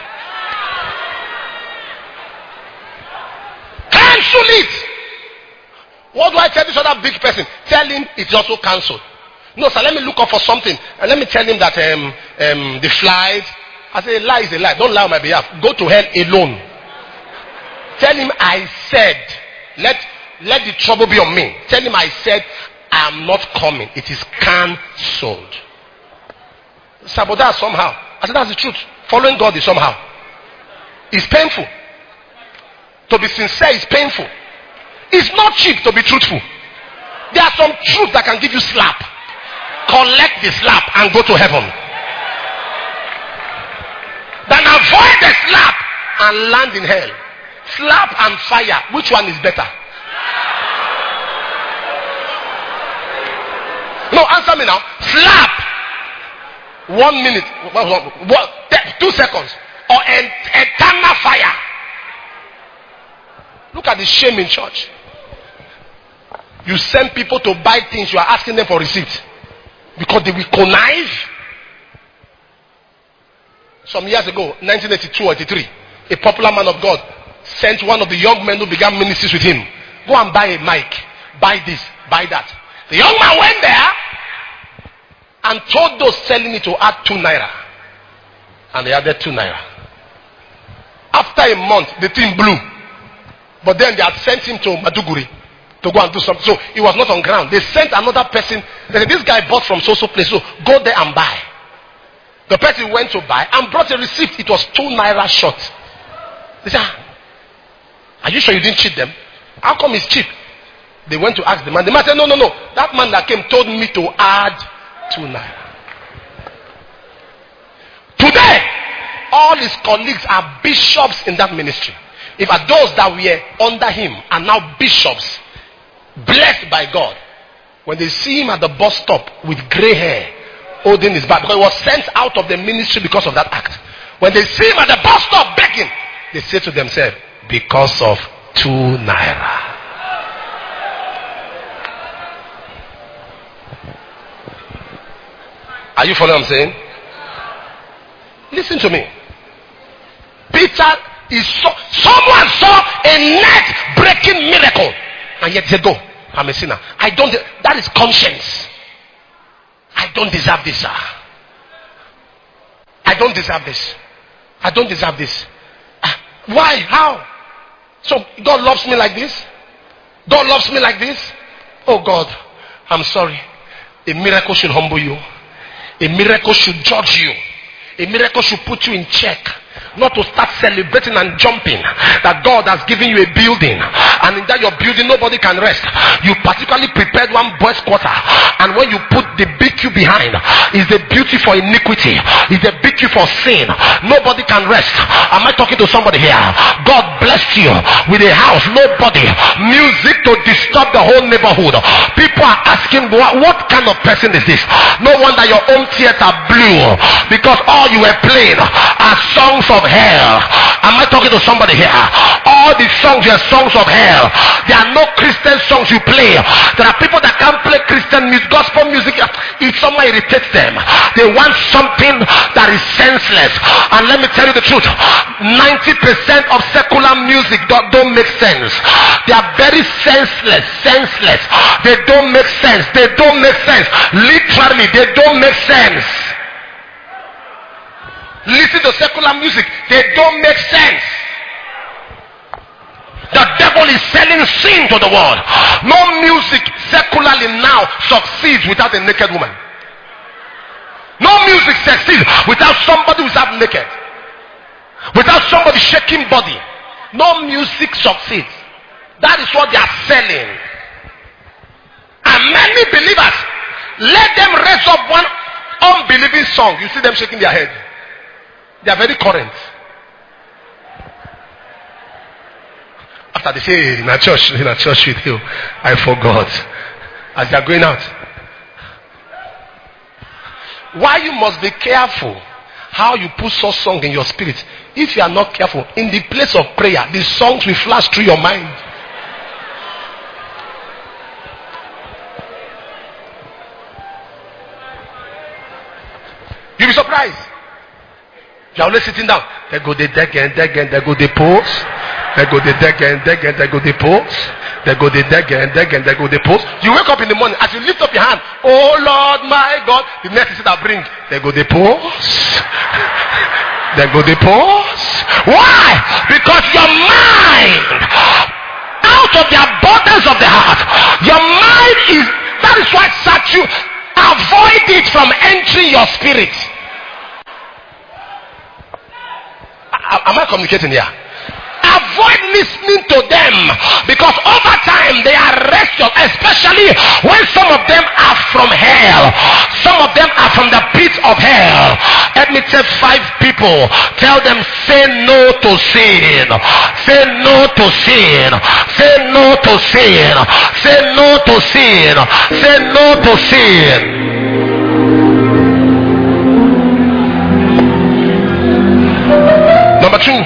[SPEAKER 1] Cancel it. What do I tell this other big person? Tell him it's also cancelled. No, sir, let me look up for something. And let me tell him that um, um, the flight. I say, a lie is a lie. Don't lie on my behalf. Go to hell alone. Tell him I said, let, let the trouble be on me. Tell him I said, I am not coming. It is cancelled. Sir, but that's somehow. I said, that's the truth. Following God is somehow. It's painful. To be sincere is painful. It's not cheap to be truthful. There are some truths that can give you slap. Collect the slap and go to heaven. Then avoid the slap and land in hell. Slap and fire. Which one is better? No, answer me now. Slap. One minute. What? Two seconds. Or eternal fire. Look at the shame in church. You send people to buy things, you are asking them for receipts. Because they will connive. Some years ago, nineteen eighty-two or eighty-three, a popular man of God sent one of the young men who began ministries with him. Go and buy a mic. Buy this, buy that. The young man went there and told those selling it to add two naira. And they added two naira. After a month, the thing blew. But then they had sent him to Maduguri to go and do something. So he was not on ground. They sent another person. They said, this guy bought from so-so place. So go there and buy. The person went to buy and brought a receipt. It was two naira short. They said, are you sure you didn't cheat them? How come it's cheap? They went to ask the man. The man said, no, no, no. That man that came told me to add two naira. Today, all his colleagues are bishops in that ministry. In fact, those that were under him are now bishops, blessed by God. When they see him at the bus stop with gray hair, holding his back, because he was sent out of the ministry because of that act. When they see him at the bus stop begging, they say to themselves, because of two naira. Are you following what I'm saying? Listen to me. Peter is so, someone saw a net breaking miracle, and yet they go, I'm a sinner. I don't, that is conscience. I don't deserve this, sir. I don't deserve this. I don't deserve this. Ah, why? How? So God loves me like this? God loves me like this? Oh God, I'm sorry. A miracle should humble you. A miracle should judge you. A miracle should put you in check. Not to start celebrating and jumping that God has given you a building, and in that your building nobody can rest. You particularly prepared one boys quarter, and when you put the B Q behind, is the beauty for iniquity, is the B Q for sin. Nobody can rest. Am I talking to somebody here? God blessed you with a house, nobody, music to disturb the whole neighborhood. People are asking, what, what kind of person is this? No wonder your home theater blew, because all you were playing are songs of hell. Am I talking to somebody here? All the songs are songs of hell. There are no Christian songs you play. There are people that can't play Christian music, gospel music. It somehow irritates them. They want something that is senseless. And let me tell you the truth, ninety percent of secular music don't, don't make sense. They are very senseless. Senseless. They don't make sense. They don't make sense. Literally, they don't make sense. Listen to secular music. They don't make sense. The devil is selling sin to the world. No music secularly now succeeds without a naked woman. No music succeeds without somebody who's half naked. Without somebody shaking body. No music succeeds. That is what they are selling. And many believers, let them raise up one unbelieving song. You see them shaking their head. They are very current. After they say, in a church, in a church with you, I forgot. As they are going out. Why you must be careful how you put such song in your spirit. If you are not careful, in the place of prayer, the songs will flash through your mind. You'll be surprised. You're only sitting down. They go the deck and deck and they go the pose. They go the deck and deck and they go the pose. They go the deck and deck and they go the pose. You wake up in the morning, as you lift up your hand, oh Lord my God, the next thing that bring, they go the pose. They go the pose. Why? Because your mind, out of the abundance of the heart, your mind is, that is why statue, avoid it from entering your spirit. Am I communicating here? Avoid listening to them, because over time they arrest you, especially when some of them are from hell. Some of them are from the pits of hell. Let me tell five people, tell them, say no to sin. Say no to sin. Say no to sin. Say no to sin. Say no to sin. Number two.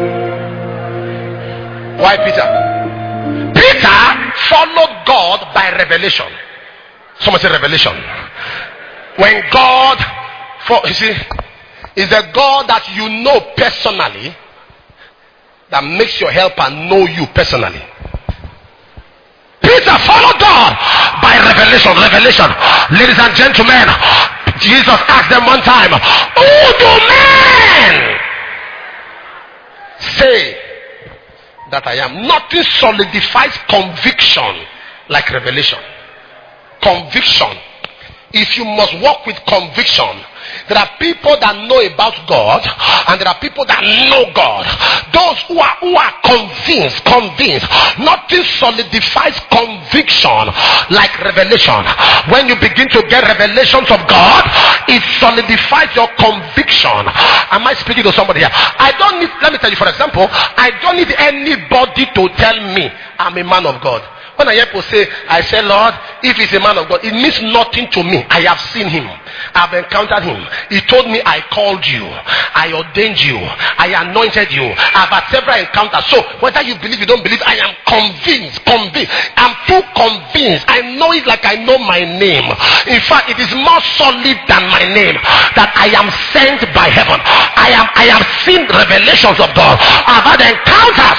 [SPEAKER 1] Why Peter? Peter followed God by revelation. Someone say revelation. When God, for you see, is a God that you know personally, that makes your helper know you personally. Peter followed God by revelation. Revelation. Ladies and gentlemen, Jesus asked them one time, who do men say that I am. Nothing solidifies conviction like revelation. Conviction. If you must walk with conviction, there are people that know about God and there are people that know God. Those who are who are convinced, convinced. Nothing solidifies conviction like revelation. When you begin to get revelations of God, it solidifies your conviction. Am I speaking to somebody here? I don't need, let me tell you, for example, I don't need anybody to tell me I'm a man of God. When I hear people say, I say, Lord, if he's a man of God, it means nothing to me. I have seen him. I've encountered him. He told me, I called you. I ordained you. I anointed you. I've had several encounters. So, whether you believe, you don't believe, I am convinced, convinced. I'm too convinced. I know it like I know my name. In fact, it is more solid than my name. That I am sent by heaven. I am, I have seen revelations of God. I've had encounters.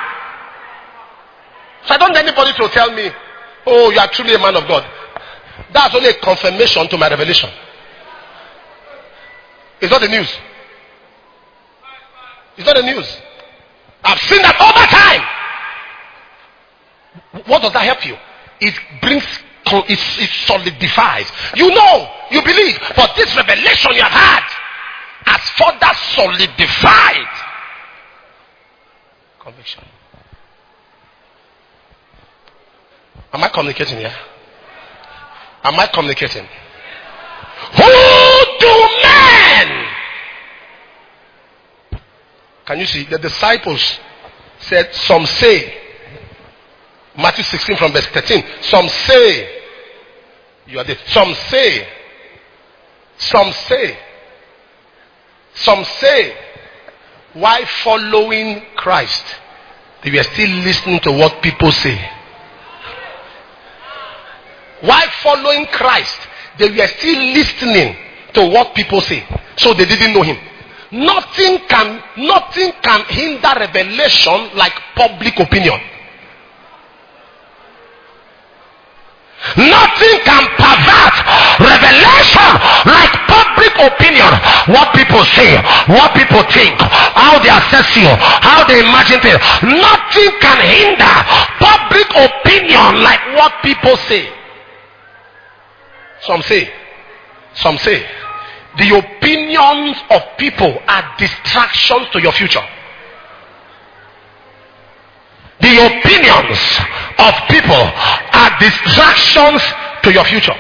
[SPEAKER 1] So I don't need anybody to tell me, oh, you are truly a man of God. That's only a confirmation to my revelation. It's not the news. It's not the news. I've seen that over time. What does that help you? It brings, it, it solidifies. You know, you believe, but this revelation you have had has further solidified conviction. Am I communicating here? Am I communicating? Who do men? Can you see? The disciples said, some say, Matthew sixteen from verse thirteen, some say, you are the, some say, some say, some say, why following Christ, they were still listening to what people say. While following Christ, they were still listening to what people say. So they didn't know him. Nothing can, nothing can hinder revelation like public opinion. Nothing can pervert revelation like public opinion. What people say, what people think, how they assess you, how they imagine things. Nothing can hinder public opinion like what people say. Some say, some say, the opinions of people are distractions to your future. The opinions of people are distractions to your future.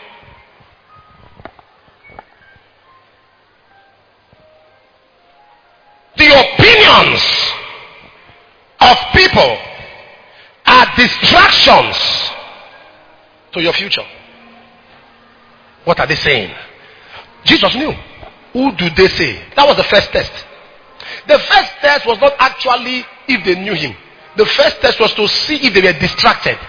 [SPEAKER 1] The opinions of people are distractions to your future. What are they saying? Jesus knew. Who do they say? That was the first test. The first test was not actually if they knew him. The first test was to see if they were distracted.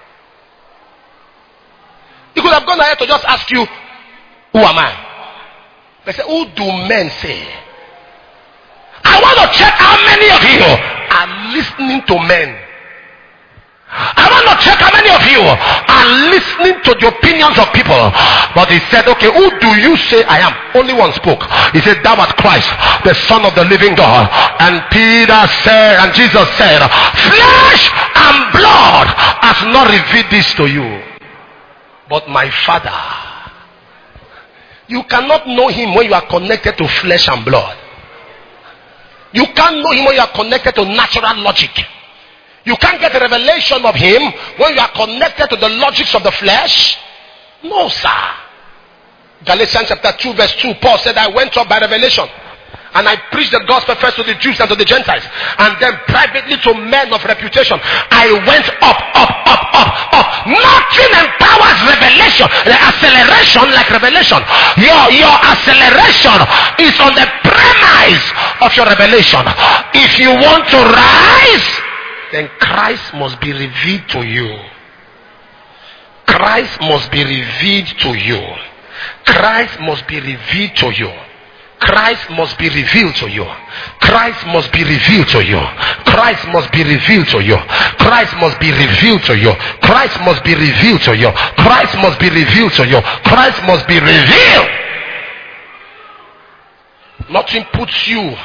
[SPEAKER 1] He could have gone ahead to just ask you, who am I? They said, who do men say? I want to check how many of you are listening to men. I want to check how many of you are listening to the opinions of people. But he said, okay, who do you say I am? Only one spoke. He said, thou art Christ, the Son of the living God. And Peter said, and Jesus said, flesh and blood has not revealed this to you, but my Father. You cannot know him when you are connected to flesh and blood. You can't know him when you are connected to natural logic. You can't get a revelation of him when you are connected to the logics of the flesh. No, sir. Galatians chapter two verse two, Paul said, I went up by revelation and I preached the gospel first to the Jews and to the Gentiles, and then privately to men of reputation. I went up, up, up, up, up. Nothing empowers revelation, the acceleration like revelation. Your, your acceleration is on the premise of your revelation. If you want to rise, then Christ must be revealed to you. Christ must be revealed to you. Christ must be revealed to you. Christ must be revealed to you. Christ must be revealed to you. Christ must be revealed to you. Christ must be revealed to you. Christ must be revealed to you. Christ must be revealed to you. Christ must be revealed. Nothing puts you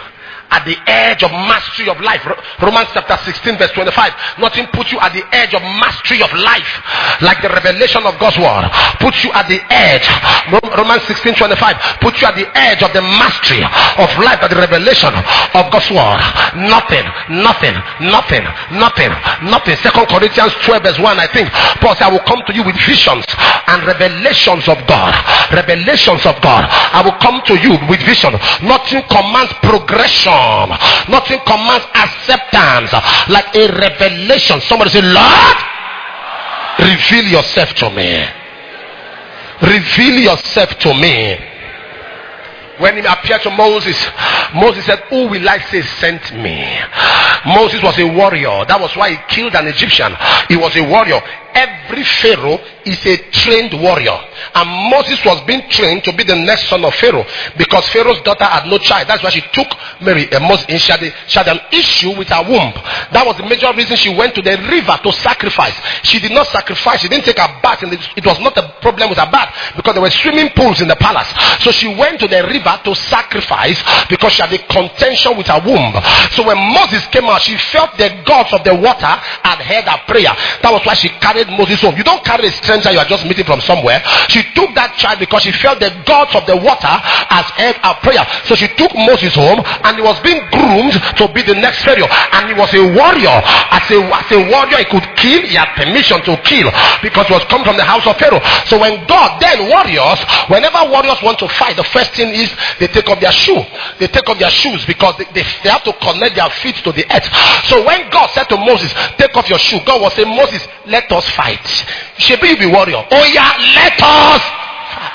[SPEAKER 1] at the edge of mastery of life. Romans chapter sixteen verse twenty-five. Nothing puts you at the edge of mastery of life like the revelation of God's word. Puts you at the edge. Romans sixteen twenty-five. Puts you at the edge of the mastery of life, at the revelation of God's word. Nothing, nothing, nothing, nothing, nothing. Second Corinthians twelve verse one, I think. Paul said, I will come to you with visions and revelations of God. Revelations of God. I will come to you with vision. Nothing commands progression. Nothing commands acceptance like a revelation. Somebody say, Lord, reveal yourself to me. Reveal yourself to me. When he appeared to Moses, Moses said, who will I say sent me? Moses was a warrior. That was why he killed an Egyptian. He was a warrior. Every Pharaoh is a trained warrior. And Moses was being trained to be the next son of Pharaoh, because Pharaoh's daughter had no child. That's why she took Mary. Uh, Moses, she, had a, she had an issue with her womb. That was the major reason she went to the river to sacrifice. She did not sacrifice. She didn't take a bath. In the, it was not a problem with her bath, because there were swimming pools in the palace. So she went to the river to sacrifice because she had a contention with her womb. So when Moses came out, she felt the gods of the water had heard her prayer. That was why she carried Moses home. You don't carry a stranger you are just meeting from somewhere. She took that child because she felt the gods of the water has heard her prayer. So she took Moses home, and he was being groomed to be the next Pharaoh. And he was a warrior. As a, as a warrior, he could kill. He had permission to kill because he was come from the house of Pharaoh. So when God, then warriors, whenever warriors want to fight, the first thing is they take off their shoe. They take off their shoes because they, they, they have to connect their feet to the earth. So when God said to Moses, take off your shoe, God was saying, Moses, let us fight. Should be warrior. Oh yeah, let us fight.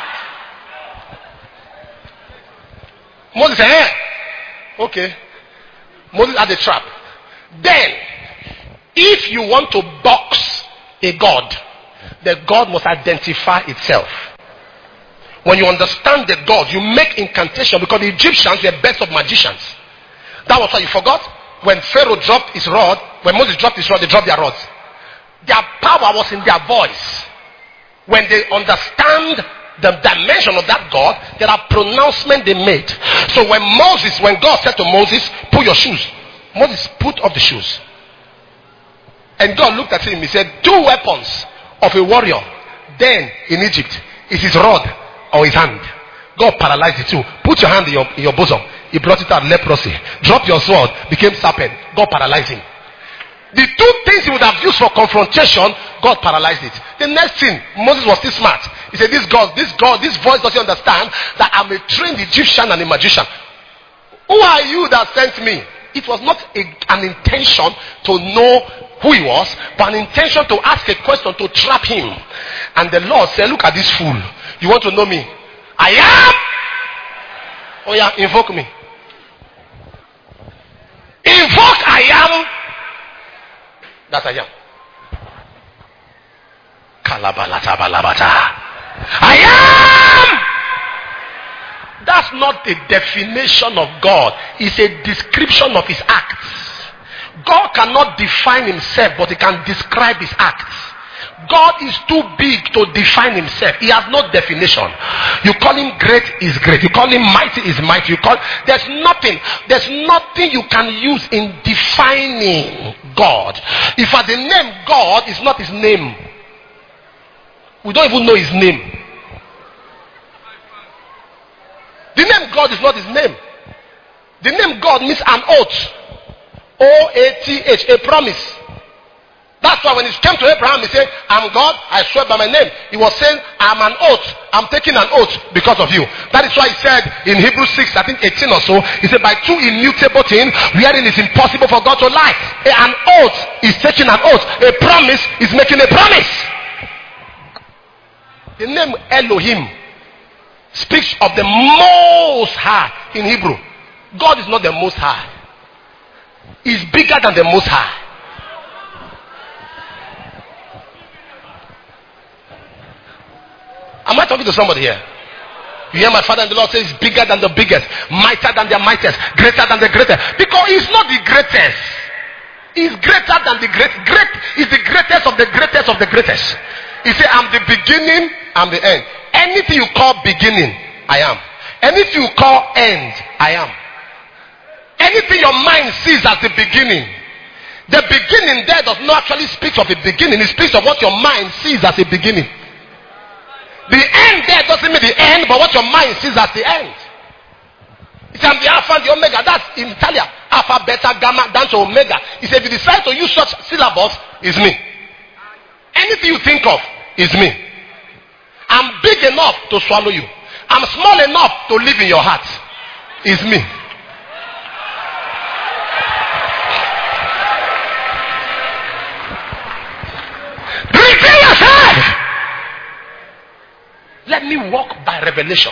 [SPEAKER 1] Moses said, eh? Okay. Moses had a trap. Then, if you want to box a god, the god must identify itself. When you understand the God, you make incantation, because the Egyptians were best of magicians. That was why you forgot. When Pharaoh dropped his rod, when Moses dropped his rod, they dropped their rods. Their power was in their voice. When they understand the dimension of that God, there are pronouncements they made. So when Moses, when God said to Moses, put your shoes, Moses put off the shoes. And God looked at him, he said, two weapons of a warrior then in Egypt is his rod or his hand. God paralyzed the two. Put your hand in your, in your bosom. He brought it out, leprosy. Drop your sword, became serpent. God paralyzed him. The two things he would have used for confrontation, God paralyzed it. The next thing, Moses was still smart. He said, this God, this God, this voice doesn't understand that I'm a trained Egyptian and a magician. Who are you that sent me? It was not a, an intention to know who he was, but an intention to ask a question to trap him. And the Lord said, look at this fool. You want to know me? I am. Oh yeah, invoke me. Invoke I am. That I am. Kalabalatabalabata. I am. That's not a definition of God. It's a description of his acts. God cannot define himself, but he can describe his acts. God is too big to define himself. He has no definition. You call him great, is great. You call him mighty, is mighty. You call there's nothing, there's nothing you can use in defining God. If at the name God is not his name, we don't even know his name. The name God is not his name. The name God means an oath. O A T H, a promise. That's why when he came to Abraham, he said, I'm God, I swear by my name. He was saying, I'm an oath. I'm taking an oath because of you. That is why he said in Hebrews six, I think eighteen or so, he said, by two immutable things, wherein it's impossible for God to lie. An oath is taking an oath. A promise is making a promise. The name Elohim speaks of the Most High in Hebrew. God is not the Most High. He's bigger than the Most High. Am I talking to somebody here? You hear my father and the Lord say he's bigger than the biggest, mightier than the mightiest, greater than the greatest. Because he's not the greatest. He's greater than the great. Great is the greatest of the greatest of the greatest. He said, I'm the beginning, I'm the end. Anything you call beginning, I am. Anything you call end, I am. anything your mind sees as the beginning, the beginning there does not actually speak of a beginning. It speaks of what your mind sees as a beginning. The end there doesn't mean the end, but what your mind sees as the end. It's I'm the alpha and the omega. That's in Italian. Alpha, beta, gamma, down to omega. He said, if you decide to use such syllables, it's me. Anything you think of is me. I'm big enough to swallow you. I'm small enough to live in your heart. It's me. Prepare yourself. Let me walk by revelation.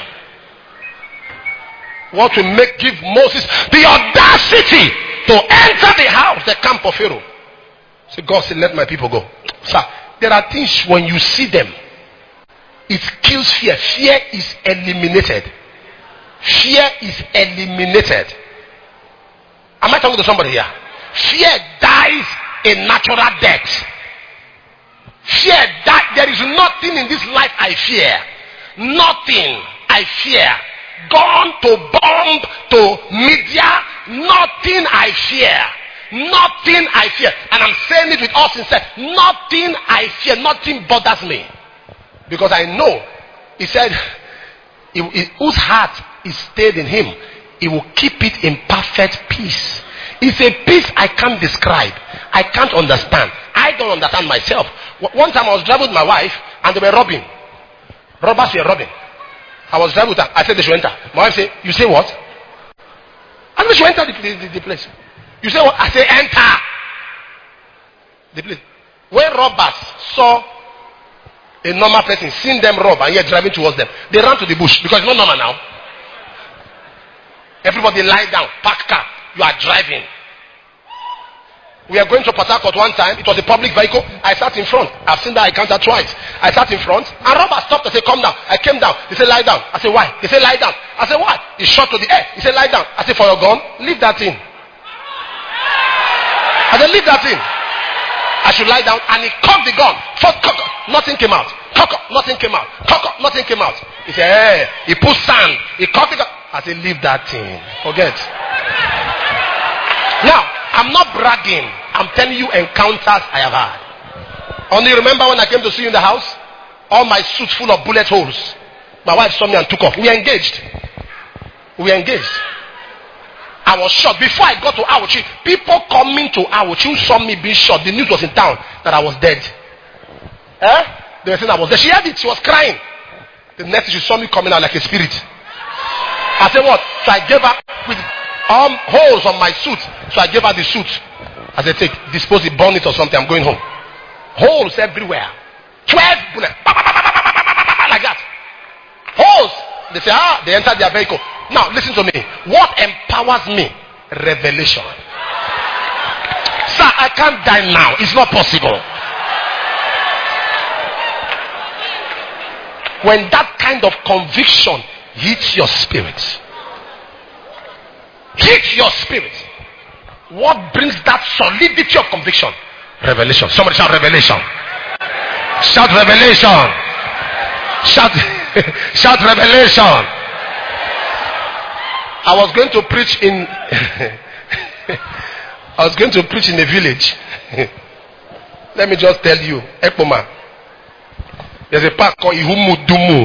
[SPEAKER 1] What will make give Moses the audacity to enter the house, the camp of Pharaoh. So God said, let my people go. Sir, there are things when you see them, it kills fear. Fear is eliminated. Fear is eliminated. Am I talking to somebody here? Fear dies a natural death. Fear dies. There is nothing in this life I fear. Nothing I fear. Gone to bomb to media. Nothing I fear. Nothing I fear. And I'm saying it with all sincerity. Nothing I fear. Nothing bothers me. Because I know, he said, he, he, whose heart is stayed in him, he will keep it in perfect peace. It's a peace I can't describe. I can't understand. I don't understand myself. One time I was driving with my wife and they were robbing. Robbers were robbing. I was driving with her. I said they should enter. My wife said, you say what? I said they should enter the, the, the, the place. You say what? I say enter the place. When robbers saw a normal person, seen them rob and yet driving towards them, they ran to the bush because it's not normal now. Everybody lie down, park car. You are driving. We are going to Port Harcourt one time. It was a public vehicle. I sat in front. I've seen that encounter twice. I sat in front and robbers stopped and said, come down. I came down. They said, lie down. I said, why? They said, lie down. I said, what? He shot to the air. He said, lie down. I said, for your gun, leave that in. I said, leave that in. I should lie down. And he cocked the gun. First cock, nothing came out. Cock, nothing came out. Cock, nothing came out. He said, hey. He put sand. He cocked the gun. I said, leave that thing. Forget. Now, I'm not bragging. I'm telling you encounters I have had. Only remember when I came to see you in the house? All my suits full of bullet holes. My wife saw me and took off. We engaged. We engaged. I was shot. Before I got to Awuchi, people coming to Awuchi who saw me being shot. The news was in town that I was dead. Eh? They were saying I was dead. She had it. She was crying. The next she saw me coming out like a spirit. I said what? So I gave her with um, holes on my suit. So I gave her the suit. I said, take, dispose it, burn it or something. I'm going home. Holes everywhere. Twelve bullets. Like that. Holes. They say, ah, they entered their vehicle. Now, listen to me. What empowers me? Revelation. Sir, I can't die now. It's not possible. When that kind of conviction hits your spirit, hits your spirit, what brings that solidity of conviction? Revelation. Somebody shout revelation. Shout revelation. Shout, shout revelation. I was going to preach in I was going to preach in a village. Let me just tell you, Ekpoma. There's a park called Ihumudumu.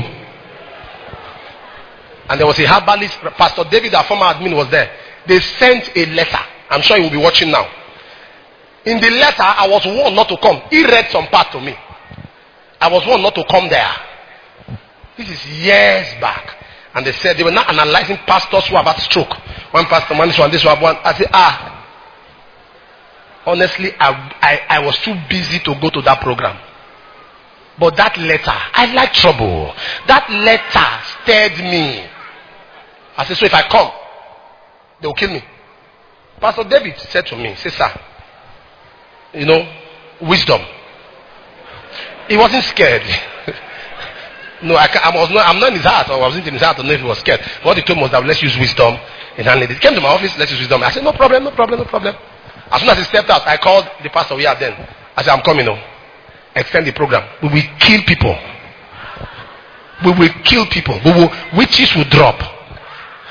[SPEAKER 1] And there was a herbalist, Pastor David, our former admin, was there. They sent a letter. I'm sure he will be watching now. In the letter, I was warned not to come. He read some part to me. I was warned not to come there. This is years back. And they said they were not analyzing pastors who have had stroke. One pastor, one this one, this one, one. I said, ah. Honestly, I, I, I was too busy to go to that program. But that letter, I like trouble. That letter stirred me. I said, so if I come, they will kill me. Pastor David said to me, say, sir, you know, wisdom. He wasn't scared. No, I, I was not, I'm not in his heart, or I wasn't in his heart to know if he was scared. What he told me was that let's use wisdom in handling it. He came to my office, let's use wisdom. I said, no problem, no problem, no problem. As soon as he stepped out, I called the pastor we had then. I said, I'm coming now. Extend the program. We will kill people. We will kill people. We will, witches will drop.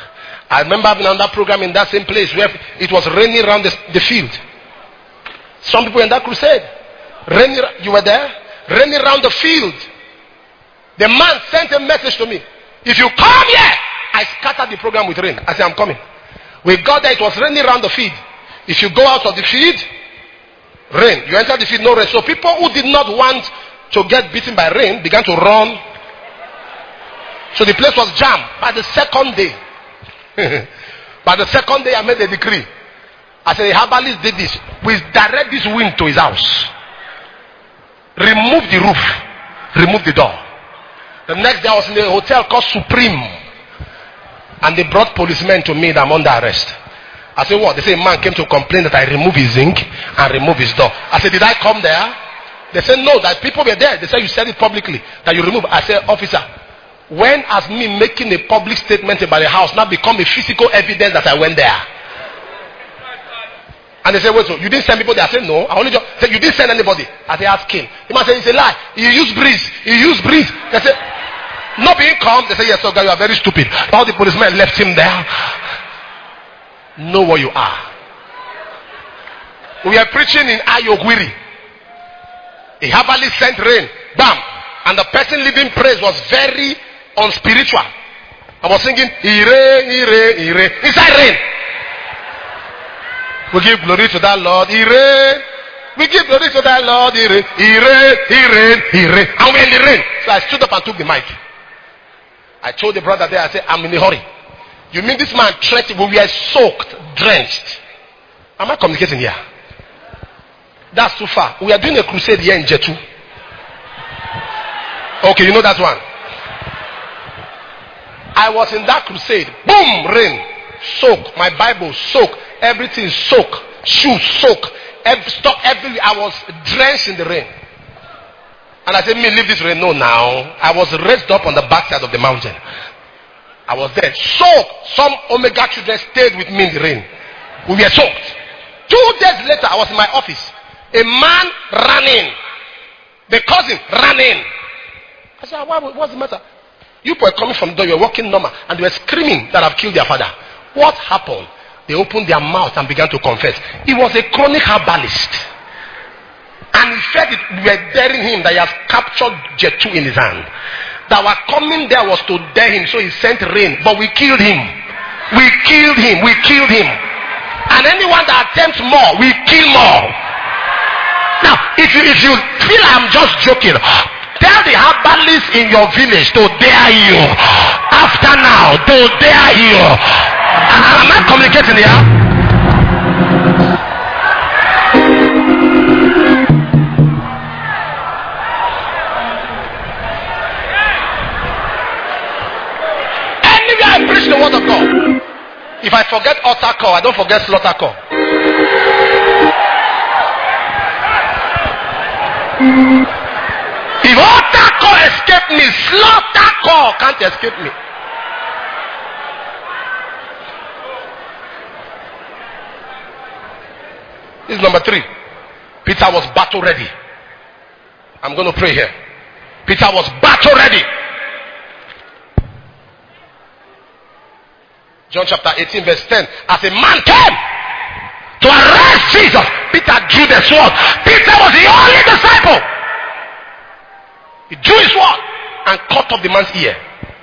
[SPEAKER 1] I remember having another program in that same place where it was raining around the, the field. Some people in that crusade. Raining, you were there? Raining around the field. The man sent a message to me. If you come here, I scattered the program with rain. I said, I'm coming. We got there, it was raining around the field. If you go out of the field, rain. You enter the field, no rain. So people who did not want to get beaten by rain began to run. So the place was jammed. By the second day, by the second day I made a decree. I said, the herbalist did this. We direct this wind to his house. Remove the roof. Remove the door. The next day I was in a hotel called Supreme. And they brought policemen to me that I'm under arrest. I said, what? They say a man came to complain that I remove his zinc and remove his door. I said, did I come there? They said, no, that people were there. They said, you said it publicly, that you remove. I said, officer, when has me making a public statement about the house now become a physical evidence that I went there? And they said, wait, so you didn't send people there? I said, no. I only just said, you didn't send anybody. I said, ask him. The man said, it's a lie. You use breeze. You use breeze. They said, not being calm. They said, yes, sir, you are very stupid. All the policemen left him there. Know what you are. We are preaching in Ayogwiri. A herbalist sent rain. Bam. And the person leading praise was very unspiritual. I was singing, Ire, Ire, Ire. Inside rain. We give glory to that Lord. Ire. We give glory to that Lord. Ire, Ire, Ire, Ire. And we're in the rain. So I stood up and took the mic. I told the brother there, I said, I'm in a hurry. You mean this man threatened? We were soaked, drenched. Am I communicating here? That's too far. We are doing a crusade here in Jetu. Okay, you know that one. I was in that crusade. Boom, rain. Soak. My Bible soak. Everything soak. Shoes soak. Every, stop everywhere. I was drenched in the rain. And I said, me leave this rain. No, now. I was raised up on the backside of the mountain. I was there. Soaked. Some Omega children stayed with me in the rain. We were soaked. Two days later, I was in my office. A man ran in. The cousin ran in. I said, what, what's the matter? You were coming from the door, you were walking normal, and they were screaming that I've killed their father. What happened? They opened their mouth and began to confess. He was a chronic herbalist. And he said it, we were daring him that he has captured Jetu in his hand. That our coming there was to dare him, so he sent rain. But we killed him. We killed him. We killed him. And anyone that attempts more, we kill more. Now, if you if you feel I'm just joking, tell the herbalists in your village to dare you. After now, to dare you. Am I communicating here? Anywhere I preach the word of God. If I forget altar call, I don't forget slaughter call. If altar call escape me, slaughter call can't escape me. This is number three. Peter was battle ready. I'm going to pray here. Peter was battle ready. John chapter eighteen verse ten. As a man came to arrest Jesus, Peter drew the sword. Peter was the only disciple. He drew his sword and cut off the man's ear.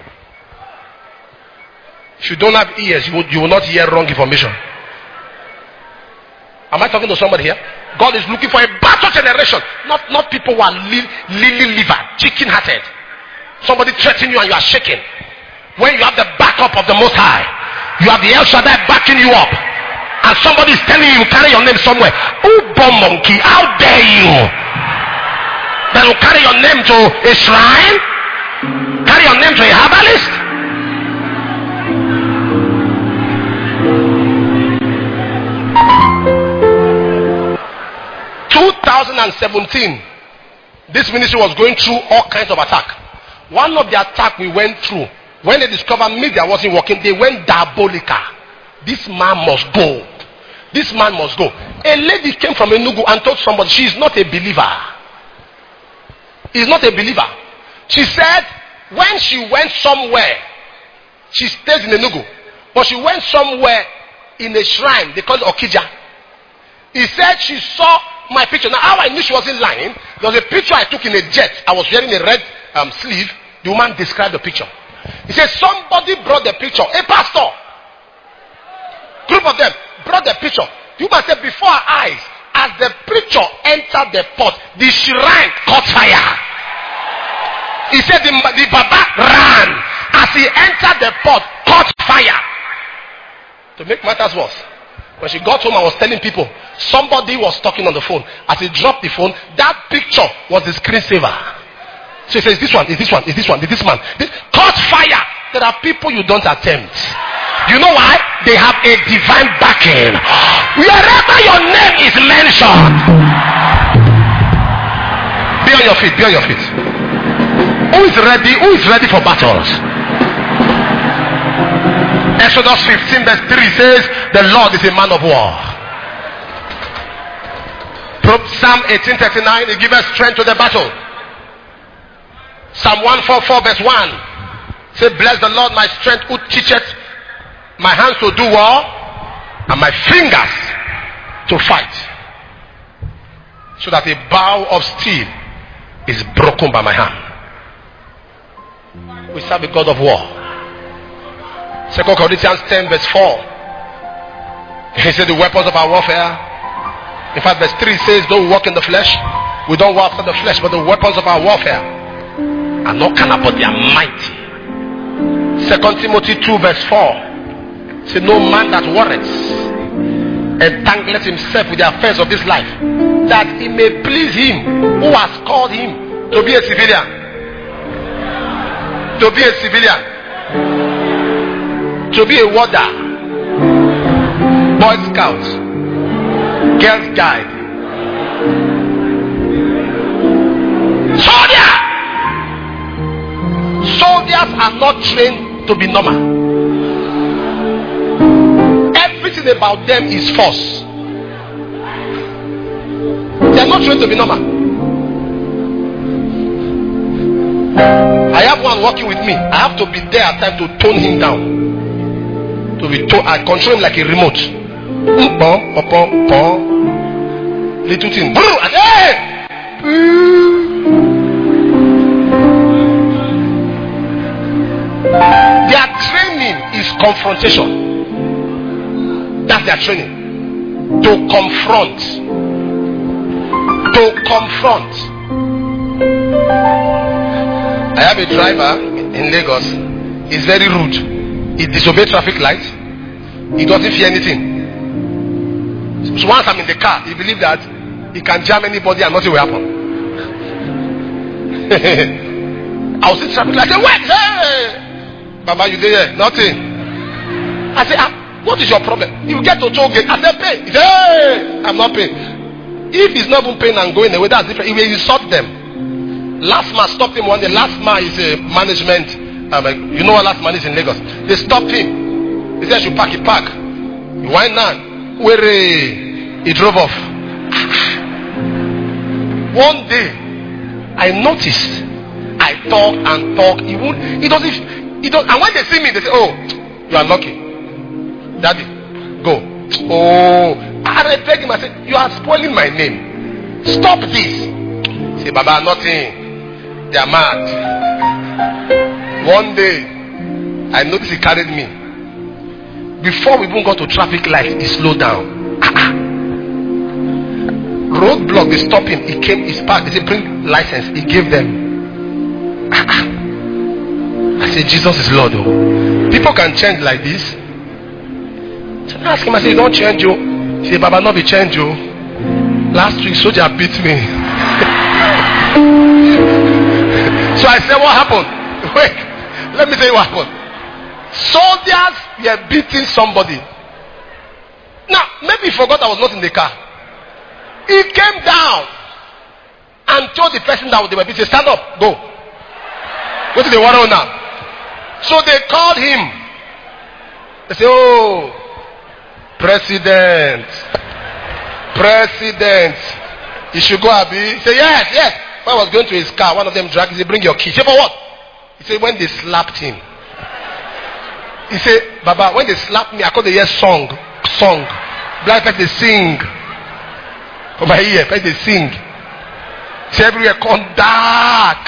[SPEAKER 1] If you don't have ears, you will, you will not hear wrong information. Am I talking to somebody here? God is looking for a battle generation. Not, not people who are li- lily liver, chicken hearted. Somebody threatening you and you are shaking. When you have the backup of the Most High, you have the El Shaddai backing you up, and somebody is telling you you carry your name somewhere. Oh, bomb monkey, how dare you? Then you carry your name to a shrine? Carry your name to a herbalist? twenty seventeen, this ministry was going through all kinds of attack. One of the attack we went through, when they discovered media wasn't working, they went diabolical. This man must go. This man must go. A lady came from Enugu and told somebody she is not a believer. Is not a believer. She said when she went somewhere, she stays in Enugu. But she went somewhere in a shrine. They call it Okija. He said she saw my picture. Now, how I knew she wasn't lying, there was a picture I took in a jet. I was wearing a red um, sleeve. The woman described the picture. He said somebody brought the picture. A pastor. Group of them brought the picture. The woman said before her eyes, as the preacher entered the pot, the shrine caught fire. He said the, the Baba ran. As he entered the pot, caught fire. To make matters worse, when she got home, I was telling people, somebody was talking on the phone. As he dropped the phone, that picture was the screensaver. So he says, this one, is this one, is this one, is this man. This, caught fire. There are people you don't attempt. You know why? They have a divine backing. Wherever your name is mentioned, be on your feet, be on your feet. Who is ready? Who is ready for battles? Exodus fifteen verse three says, the Lord is a man of war. Psalm eighteen thirty-nine, he gives us strength to the battle. Psalm one forty-four verse one, say, bless the Lord my strength, who teacheth my hands to do war and my fingers to fight, so that a bow of steel is broken by my hand. We serve a God of war. Second Corinthians ten verse four, he said the weapons of our warfare. In fact, verse three says, though we walk in the flesh, we don't walk after the flesh, but the weapons of our warfare are not carnal, but they are mighty. Second Timothy two verse four, say, no man that warreth entangleth himself with the affairs of this life, that he may please him who has called him to be a civilian. To be a civilian. To be a warder, Boy Scout, Girls Guide, soldier. Soldiers are not trained to be normal. Everything about them is force. They are not trained to be normal. I have one working with me. I have to be there at time to tone him down. To be told, I control him like a remote. Little thing. Hey! Their training is confrontation. That's their training. To confront. To confront. I have a driver in Lagos. He's very rude. He disobeys traffic lights. He doesn't fear anything. So once I'm in the car, he believes that he can jam anybody and nothing will happen. I'll see traffic lights. I say, wait! Hey! Baba, you there? Nothing. I say, ah, what is your problem? You get to toll gate. I say, pay. He say, hey! I'm not paying. If he's not even paying and going away, that's different. He will insult them. Last man stopped him one day. Last man is a management. Um, you know what last man is in Lagos? They stopped him. He said, "You park, he park." He went down. Where he drove off. One day, I noticed. I talk and talk. He won't. He doesn't. He don't. And when they see me, they say, "Oh, you are lucky, Daddy. Go." Oh, I beg him. I said, "You are spoiling my name. Stop this." Say, "Baba, nothing. They are mad." One day, I noticed he carried me. Before we even got to traffic light, he slowed down. Roadblock, they stopped him. He came, he parked. They said, "Bring license." He gave them. I said, "Jesus is Lord." Oh. People can change like this. So I asked him, I said, "You don't change, you." He said, "Baba, not be change, you." Last week, soldier beat me. So I said, "What happened?" Wait, let me tell you what happened. Soldiers were beating somebody. Now, maybe he forgot I was not in the car. He came down and told the person that they were beating, "Stand up, go. Go to the water now." So they called him. They said, "Oh, President, President, you should go, Abi." He said, "Yes, yes." When I was going to his car, one of them dragged. He said, "Bring your key." He said, "For what?" He said, "When they slapped him." He said, Baba, when they slap me, I call the ear song. Song. Blind person, they sing. For my ear, they sing. See, everywhere come dark.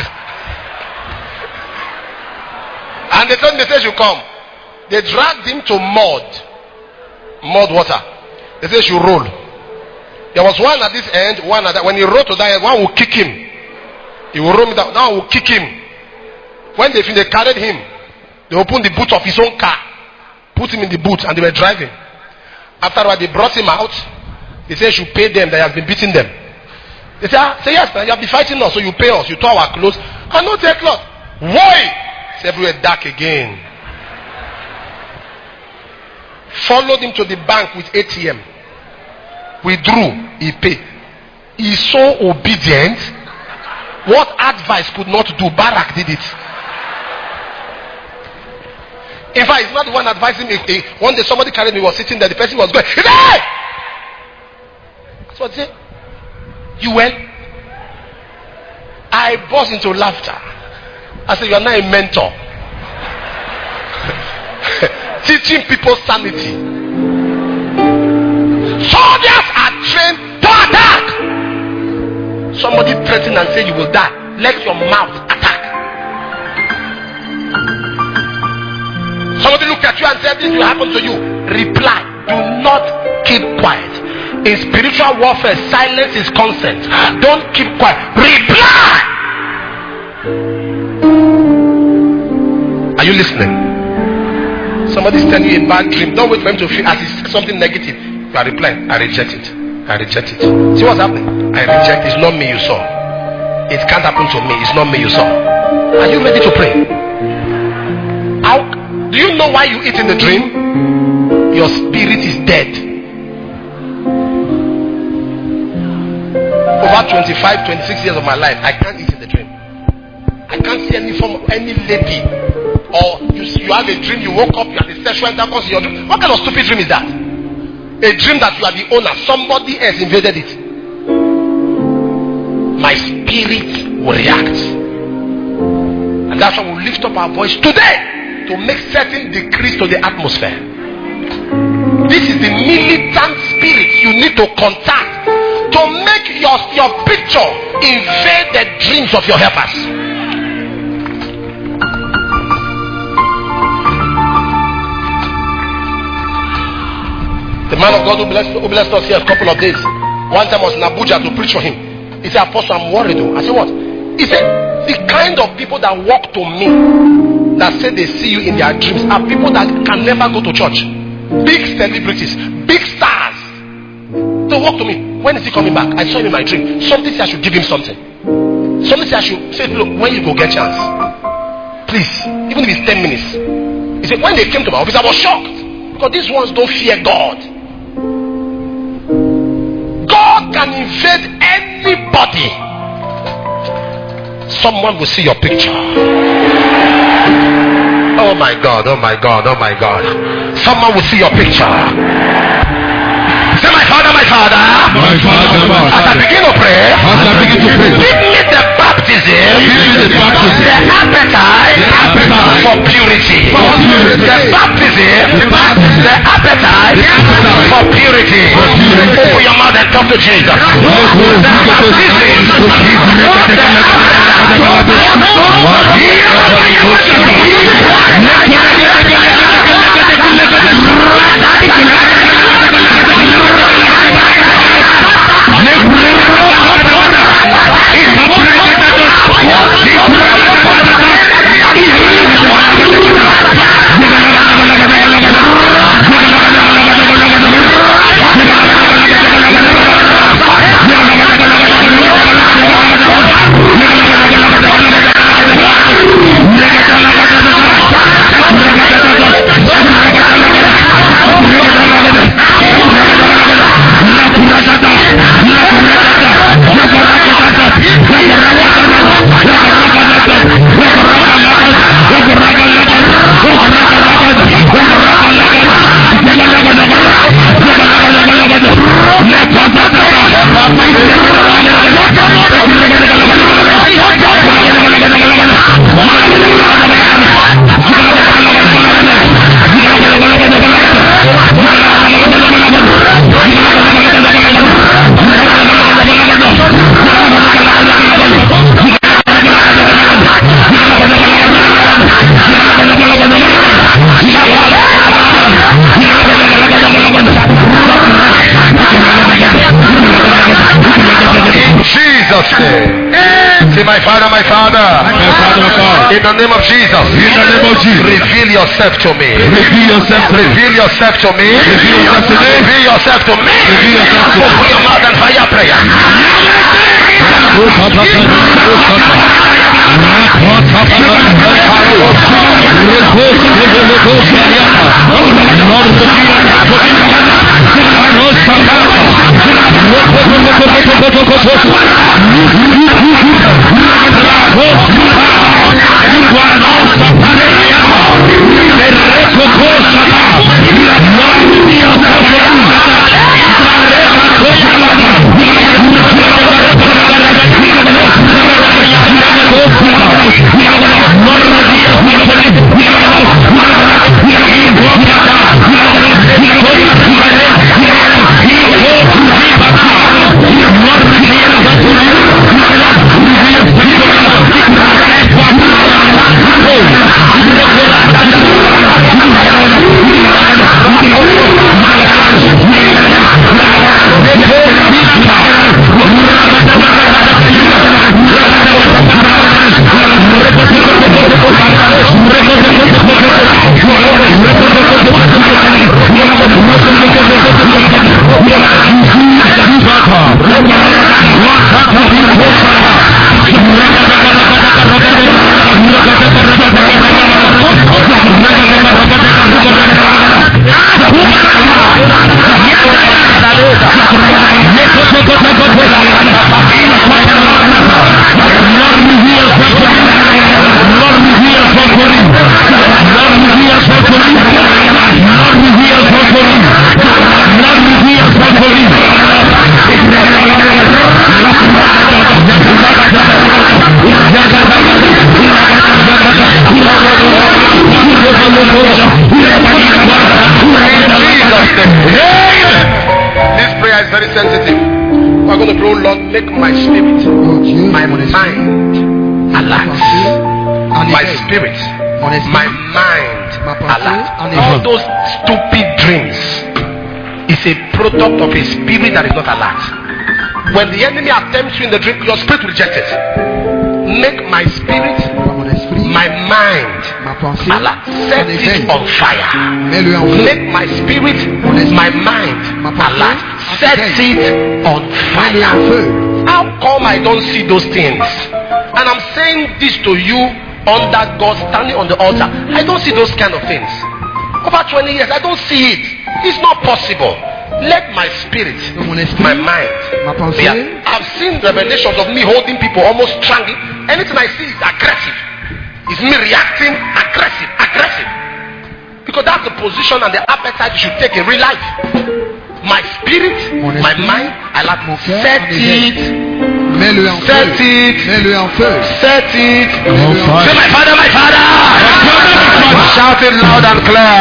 [SPEAKER 1] And they told me, they said, you come. They dragged him to mud. Mud water. They said, you roll. There was one at this end, one at that. When he rolled to that end, one will kick him. He will roll me down. Now will kick him. When they they carried him, they opened the boot of his own car, put him in the boot, and they were driving. Afterward, they brought him out. They said, you pay them that have been beating them. They said, ah, say yes, man, you have been fighting us, so you pay us. You tore our clothes. I not take clothes. Why? It's everywhere dark again. Followed him to the bank with A T M. Withdrew, he paid. He's so obedient. What advice could not do? Barak did it. In fact, it's not the one advising me. One day somebody carried me, was sitting there, the person was going, hey! That's what he said. You well? I burst into laughter. I said, you are not a mentor. Teaching people sanity. Soldiers are trained to attack. Somebody threaten and say you will die. Let your mouth attack. Somebody look at you and say this will happen to you. Reply. Do not keep quiet. In spiritual warfare, silence is consent. Don't keep quiet. Reply. Are you listening? Somebody's telling you a bad dream. Don't wait for him to feel as it's something negative. You are replying. I reject it. I reject it. See what's happening? I reject it. It's not me you saw. It can't happen to me. It's not me you saw. Are you ready to pray? How do you know why you eat in the dream? Your spirit is dead. Over twenty-five, twenty-six years of my life, I can't eat in the dream. I can't see any form of any lady. Or you, you have a dream, you woke up, you have a sexual intercourse in your dream. What kind of stupid dream is that? A dream that you are the owner, somebody else invaded it. My spirit will react. And that's why we'll lift up our voice today to make certain decrees to the atmosphere. This is the militant spirit you need to contact to make your, your picture invade the dreams of your helpers. The man of God who blessed, who blessed us here a couple of days. One time I was in Abuja to preach for him. He said, Apostle, I'm worried though. I said, what? He said, the kind of people that walk to me, that say they see you in their dreams, are people that can never go to church. Big celebrities, big stars. They walk to me. When is he coming back? I saw him in my dream. Something says I should give him something. Something says I should say, look, when you go get chance, please, even if it's ten minutes. He said, when they came to my office, I was shocked. Because these ones don't fear God. God can invade anybody. Someone will see your picture. Oh my God, oh my God, oh my God. Someone will see your picture. Say, my father, my father.
[SPEAKER 3] My father, my
[SPEAKER 1] As I
[SPEAKER 3] father.
[SPEAKER 1] begin to pray,
[SPEAKER 3] As I begin to pray,
[SPEAKER 1] give me the baptism,
[SPEAKER 3] Give me the baptism.
[SPEAKER 1] the appetite,
[SPEAKER 3] The appetite
[SPEAKER 1] for purity.
[SPEAKER 3] for purity.
[SPEAKER 1] The baptism,
[SPEAKER 3] The baptism.
[SPEAKER 1] the appetite,
[SPEAKER 3] The appetite
[SPEAKER 1] for purity.
[SPEAKER 3] for purity.
[SPEAKER 1] Open your mouth and talk to Jesus. The baptism. Jesus' name. Say, my Father, my Father.
[SPEAKER 3] My Father, my God.
[SPEAKER 1] In the name of Jesus.
[SPEAKER 3] In the name of Jesus.
[SPEAKER 1] Reveal yourself to me.
[SPEAKER 3] Reveal yourself to me.
[SPEAKER 1] Reveal yourself to me.
[SPEAKER 3] Reveal yourself to me.
[SPEAKER 1] Reveal yourself to me.
[SPEAKER 3] Reveal yourself to me.
[SPEAKER 1] Open your mouth and fire prayer. This prayer is very sensitive. We're going to pray, Lord, make my spirit, my mind alert. My spirit, my mind alert. All those stupid dreams is a product of a spirit that is not alert. When the enemy attempts you in the dream, your spirit will reject it. Make my spirit, my mind alert. Set it on fire. Make my spirit, my mind alert. Set it on fire. How come I don't see those things? And I'm saying this to you under God, standing on the altar. I don't see those kind of things. Over twenty years, I don't see it. It's not possible. Let my spirit, my mind be. I've seen revelations of me holding people, almost strangling. Anything I see is aggressive. It's me reacting aggressive, aggressive. Because that's the position and the appetite you should take in real life. My spirit, my mind, I like to set it.
[SPEAKER 2] Mets-le en
[SPEAKER 1] Set
[SPEAKER 2] feu.
[SPEAKER 1] it.
[SPEAKER 2] Mets-le en feu.
[SPEAKER 1] Set it.
[SPEAKER 3] Oh,
[SPEAKER 1] Say, my Father, my Father. Shout it loud and clear.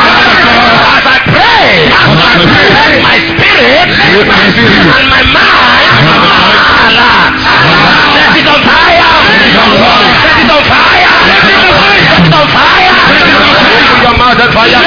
[SPEAKER 1] As I pray, let my spirit and my mind alert. Set it on fire. Set it on fire. Set it on fire. Open your mouth and fire.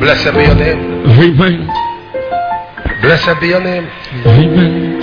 [SPEAKER 1] Blessed be your name.
[SPEAKER 3] Amen.
[SPEAKER 1] Blessed be your name.
[SPEAKER 3] Amen.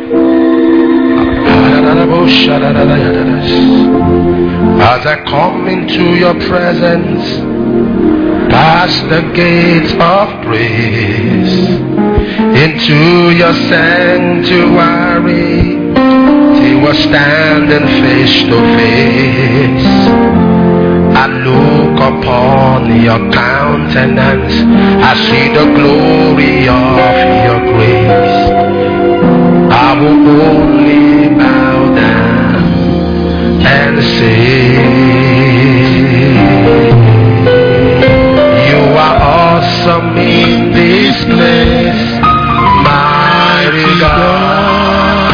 [SPEAKER 1] As I come into your presence, past the gates of praise, into your sanctuary, till we're standing face to face. I look upon your countenance, I see the glory of your grace. I will only bow down and say, you are awesome in this place, mighty God.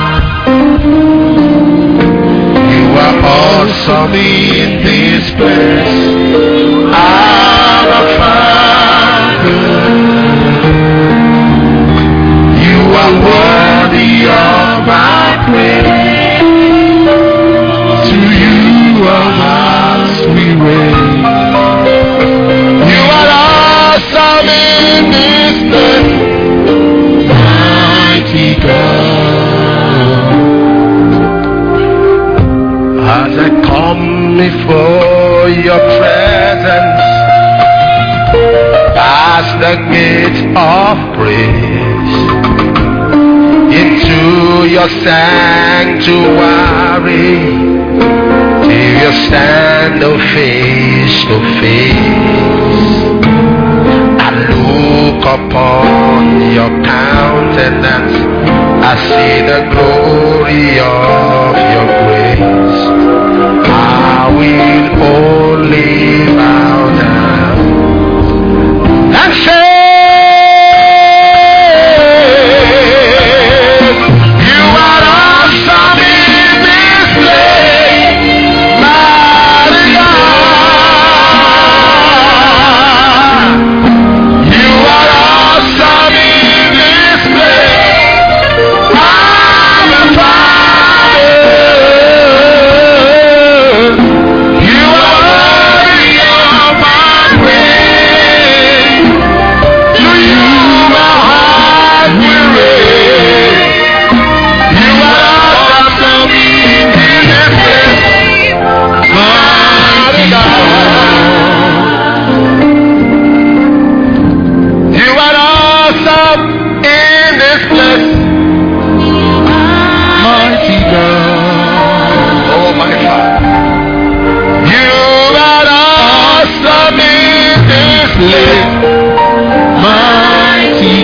[SPEAKER 1] You are awesome in this place, our Father. You are worthy of our praise. To you our hearts we raise. You are awesome in this place, mighty God. As I come before your presence, past the gates of praise, into your sanctuary, till you stand face to face. I look upon your countenance, I see the glory of your grace. I will only bow down and say, you are awesome in this place, mighty God. You are awesome in this place, our Father. You are worthy of our praise. To you my heart will raise. You are awesome in this place, mighty God. You are awesome in this place, mighty God. Oh my Father. You are awesome in this place, mighty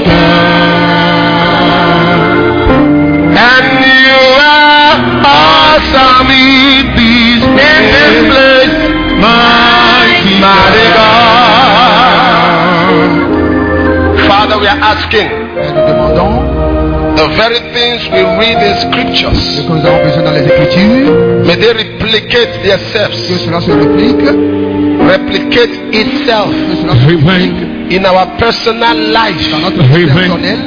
[SPEAKER 1] God. And you are awesome in this, in this place, mighty, mighty God. Father, we are asking
[SPEAKER 2] Et nous demandons
[SPEAKER 1] the very things we read in scriptures,
[SPEAKER 2] ce que nous avons besoin dans les Écritures,
[SPEAKER 1] may they replicate
[SPEAKER 2] que
[SPEAKER 1] themselves,
[SPEAKER 2] cela se réplique,
[SPEAKER 1] replicate itself
[SPEAKER 2] que cela se réplique
[SPEAKER 1] in our personal life,
[SPEAKER 2] dans notre vie personnelle,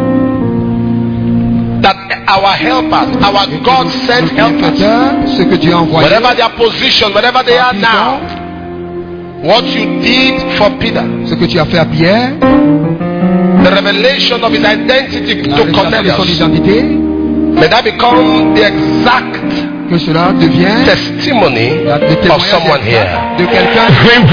[SPEAKER 1] that our helpers, our God sent helpers,
[SPEAKER 2] ce que Dieu a envoyé,
[SPEAKER 1] whatever their position, whatever they are now, what you did for Peter,
[SPEAKER 2] ce que tu as fait à Pierre,
[SPEAKER 1] the revelation of his identity
[SPEAKER 2] la
[SPEAKER 1] to
[SPEAKER 2] révélation de son
[SPEAKER 1] Cornelius,
[SPEAKER 2] identité,
[SPEAKER 1] may that become the exact
[SPEAKER 2] que cela devienne
[SPEAKER 1] testimony
[SPEAKER 2] le
[SPEAKER 1] of
[SPEAKER 2] témoignage
[SPEAKER 1] someone here.
[SPEAKER 2] de quelqu'un,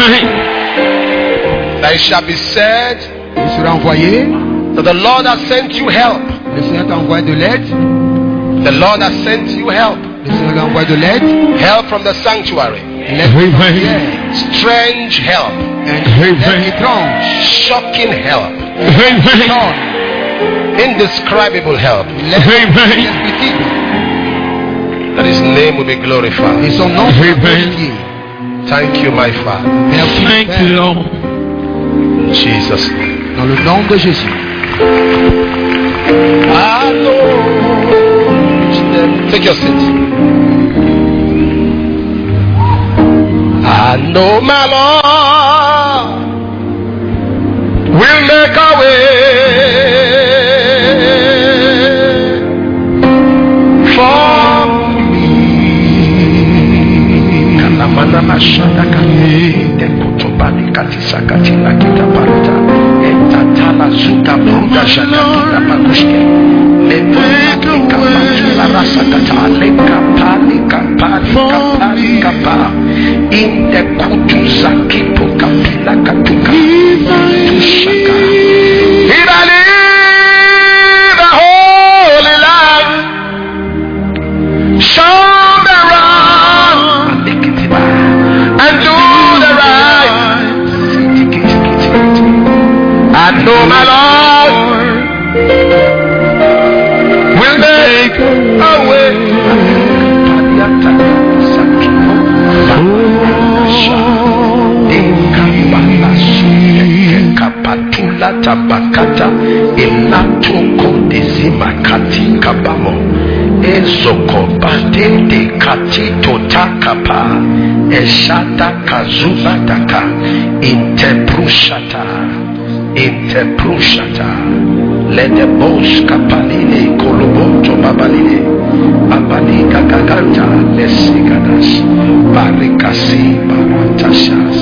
[SPEAKER 1] That it shall be said
[SPEAKER 2] il sera envoyé,
[SPEAKER 1] that the Lord has sent you help.
[SPEAKER 2] le Seigneur t'a envoyé de l'aide,
[SPEAKER 1] The Lord has sent you help.
[SPEAKER 2] le Seigneur t'a envoyé de l'aide,
[SPEAKER 1] Help from the sanctuary.
[SPEAKER 2] l'aide particulière,
[SPEAKER 1] Strange help.
[SPEAKER 2] l'aide étrange,
[SPEAKER 1] Shocking help.
[SPEAKER 2] étrange,
[SPEAKER 1] Indescribable help.
[SPEAKER 2] l'aide inexplicable,
[SPEAKER 1] That his name will be
[SPEAKER 2] et
[SPEAKER 1] glorified.
[SPEAKER 2] son nom sera glorifié.
[SPEAKER 1] Thank you, my Father.
[SPEAKER 2] Merci,
[SPEAKER 3] Thank
[SPEAKER 2] Père,
[SPEAKER 3] you, Lord.
[SPEAKER 1] In Jesus' name.
[SPEAKER 2] dans le nom de Jésus.
[SPEAKER 1] Take your seat. I know my Lord will make a way for me. palikati sakati la kita paruta entatala zuka bruda shakatuta pakushke lepotika patula rasa kata leka palika palika palika pa inde kutu zakipo kapila katuka tushaka ibali the holy land show the wrong and do the right. I know my Lord will make a way. Kapatula tabakata ilato kodizima kati kabamo ezoko batende katito takapa eshata kazuba daka inteprushata inteprushata lede bosh kapaline kolobonto babaline babalika gaganta lesigadas barikasi baratashas.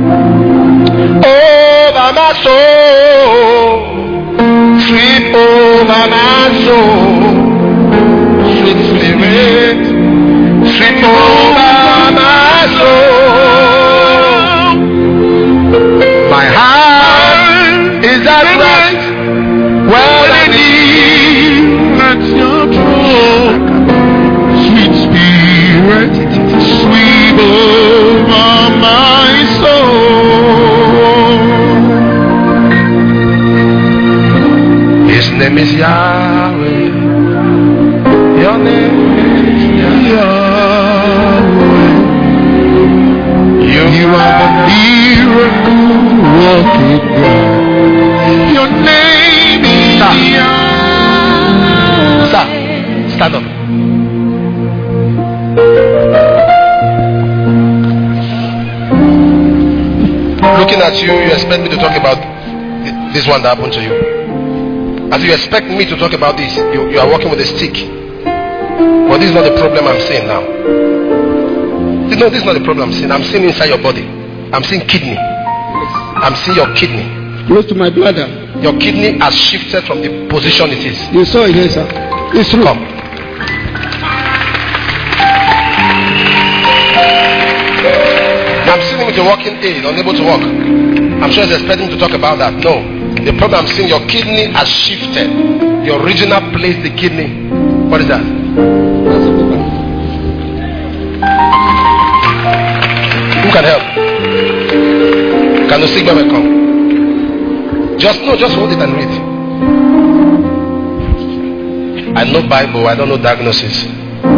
[SPEAKER 1] Over my soul, sweep over my soul, sweet spirit, sweep over my soul. My heart is at rest when I need at your throne. Sweet spirit, sweep over my soul. His name is Yahweh. Your name is Yahweh. You, you are the miracle working God. Your name is Yahweh. Sir, stand up. Looking at you, you expect me to talk about this one that happened to you. As you expect me to talk about this, you, you are working with a stick. But this is not the problem I'm seeing now. No, this is not the problem I'm seeing. I'm seeing inside your body. I'm seeing kidney. I'm seeing your kidney.
[SPEAKER 2] Close to my bladder.
[SPEAKER 1] Your kidney has shifted from the position it is.
[SPEAKER 2] You saw it here, sir. It's true.
[SPEAKER 1] Come. I'm seeing him with a walking aid, unable to walk. I'm sure he's expecting to talk about that. No. The problem I'm seeing, your kidney has shifted. The original place, the kidney. What is that? Who can help? Can the sick man come? Just no, just hold it and read. I know Bible, I don't know diagnosis.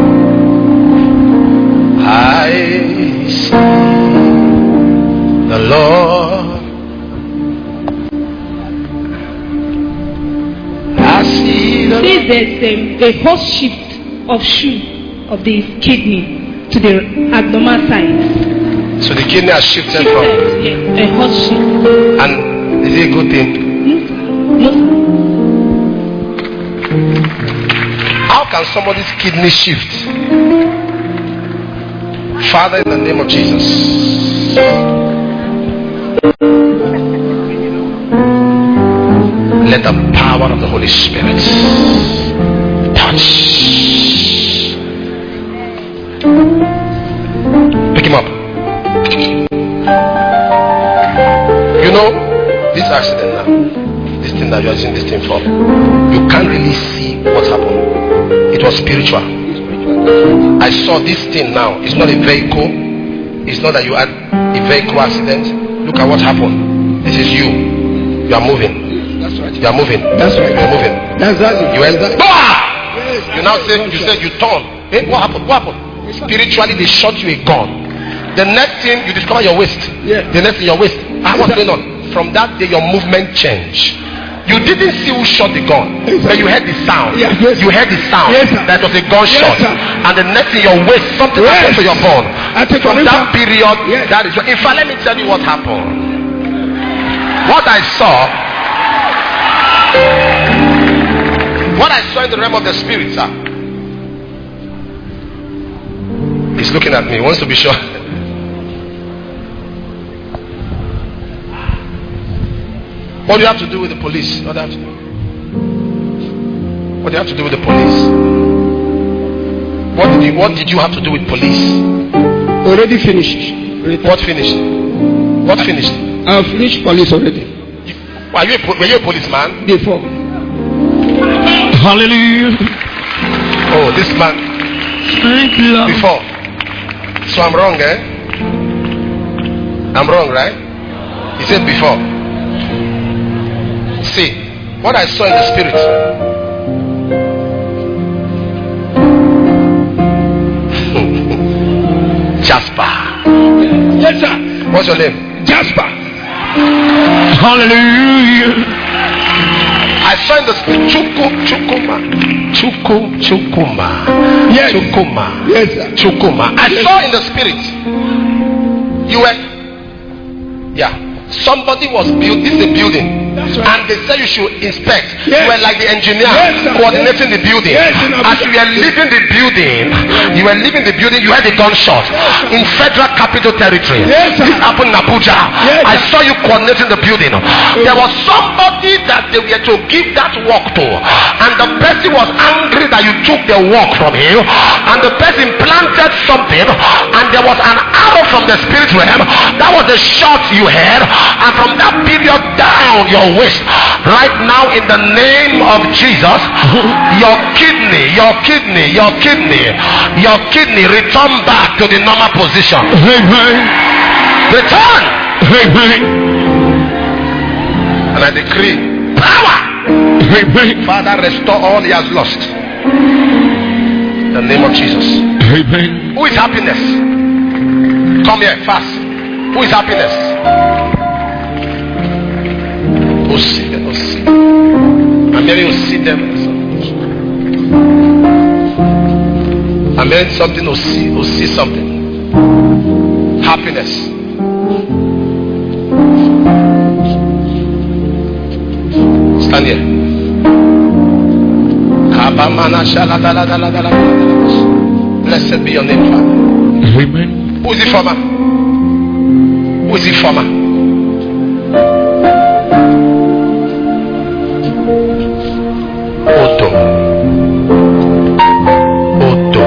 [SPEAKER 1] I see the Lord. I see the
[SPEAKER 4] Lord. There's a, a horse shift of shoe of the kidney to the abdominal side.
[SPEAKER 1] So the kidney has shifted,
[SPEAKER 4] shifted
[SPEAKER 1] from
[SPEAKER 4] yeah, a horse shift.
[SPEAKER 1] And is it a good thing?
[SPEAKER 4] No.
[SPEAKER 1] How can somebody's kidney shift? Father, in the name of Jesus, let the power of the Holy Spirit touch. Pick him up. You know, this accident now, this thing that you are using this thing for, you can't really see what happened. It was spiritual. I saw this thing now. It's not a vehicle. It's not that you had a vehicle accident. Look at what happened. This is you. You are moving.
[SPEAKER 2] That's right.
[SPEAKER 1] You are moving.
[SPEAKER 2] That's right.
[SPEAKER 1] You are moving.
[SPEAKER 2] That's right.
[SPEAKER 1] You went.
[SPEAKER 2] Yes.
[SPEAKER 1] You now say you said you turn. Hey, what happened? What happened? Spiritually, they shot you a gun. The next thing you discover your waist.
[SPEAKER 2] Yeah.
[SPEAKER 1] The next thing your waist. Ah, what's going on? From that day, your movement changed. You didn't see who shot the gun, yes, but you heard the sound.
[SPEAKER 2] Yes, yes.
[SPEAKER 1] You heard the sound.
[SPEAKER 2] Yes,
[SPEAKER 1] that was a gunshot.
[SPEAKER 2] Yes,
[SPEAKER 1] and the next thing, your waist, something
[SPEAKER 2] yes.
[SPEAKER 1] happened to your bone. From that period,
[SPEAKER 2] yes.
[SPEAKER 1] that is. In fact, let me tell you what happened. What I saw, what I saw in the realm of the spirit, sir. He's looking at me. He wants to be sure. What do you have to do with the police? What do you have to do? What do you have to do with the police? What did you What did you have to do with police?
[SPEAKER 2] Already finished. Already.
[SPEAKER 1] What finished? What finished?
[SPEAKER 2] I have finished police already.
[SPEAKER 1] You, were you a, were you a policeman?
[SPEAKER 2] Before.
[SPEAKER 3] Hallelujah.
[SPEAKER 1] Oh, this man.
[SPEAKER 3] Thank you, Lord.
[SPEAKER 1] Before. So I'm wrong, eh? I'm wrong, right? He said before. See, what I saw in the spirit. Jasper.
[SPEAKER 2] Yes, sir.
[SPEAKER 1] What's your name?
[SPEAKER 2] Jasper.
[SPEAKER 3] Hallelujah.
[SPEAKER 1] I saw in the spirit Chuku Chukuma. Chuku Chukuma.
[SPEAKER 2] Yes.
[SPEAKER 1] Chukuma.
[SPEAKER 2] Yes, sir.
[SPEAKER 1] Chukuma. I
[SPEAKER 2] Yes.
[SPEAKER 1] saw in the spirit. You were, yeah. Somebody was built. This is a building.
[SPEAKER 2] That's right.
[SPEAKER 1] And they said you should inspect.
[SPEAKER 2] Yes.
[SPEAKER 1] You were like the engineer
[SPEAKER 2] Yes, sir.
[SPEAKER 1] coordinating the building.
[SPEAKER 2] Yes, in Abuja.
[SPEAKER 1] As you were leaving the building, you were leaving the building, you had a gunshot in Federal Capital Territory.
[SPEAKER 2] Yes, sir.
[SPEAKER 1] This happened in Abuja.
[SPEAKER 2] Yes,
[SPEAKER 1] I
[SPEAKER 2] sir.
[SPEAKER 1] saw you coordinating the building. There was somebody that they were to give that work to, and the person was angry that you took the work from him, and the person planted something, and there was an arrow from the spirit realm. That was the shot you had, and from that period down your waist. Right now, in the name of Jesus, your kidney, your kidney, your kidney, your kidney return back to the normal position.
[SPEAKER 3] Amen.
[SPEAKER 1] Return.
[SPEAKER 3] Amen.
[SPEAKER 1] And I decree power.
[SPEAKER 3] Amen.
[SPEAKER 1] Father, restore all he has lost. In the name of Jesus.
[SPEAKER 3] Amen.
[SPEAKER 1] Who is happiness? Come here fast. Who is happiness? Who see them? Who see them? I'm hearing you see them. I'm hearing something. Who see? Who see something? Happiness. Stand here. Blessed be your name, Father.
[SPEAKER 3] Amen.
[SPEAKER 1] Who is it for, man? Who is it for, man? Odo. Odo.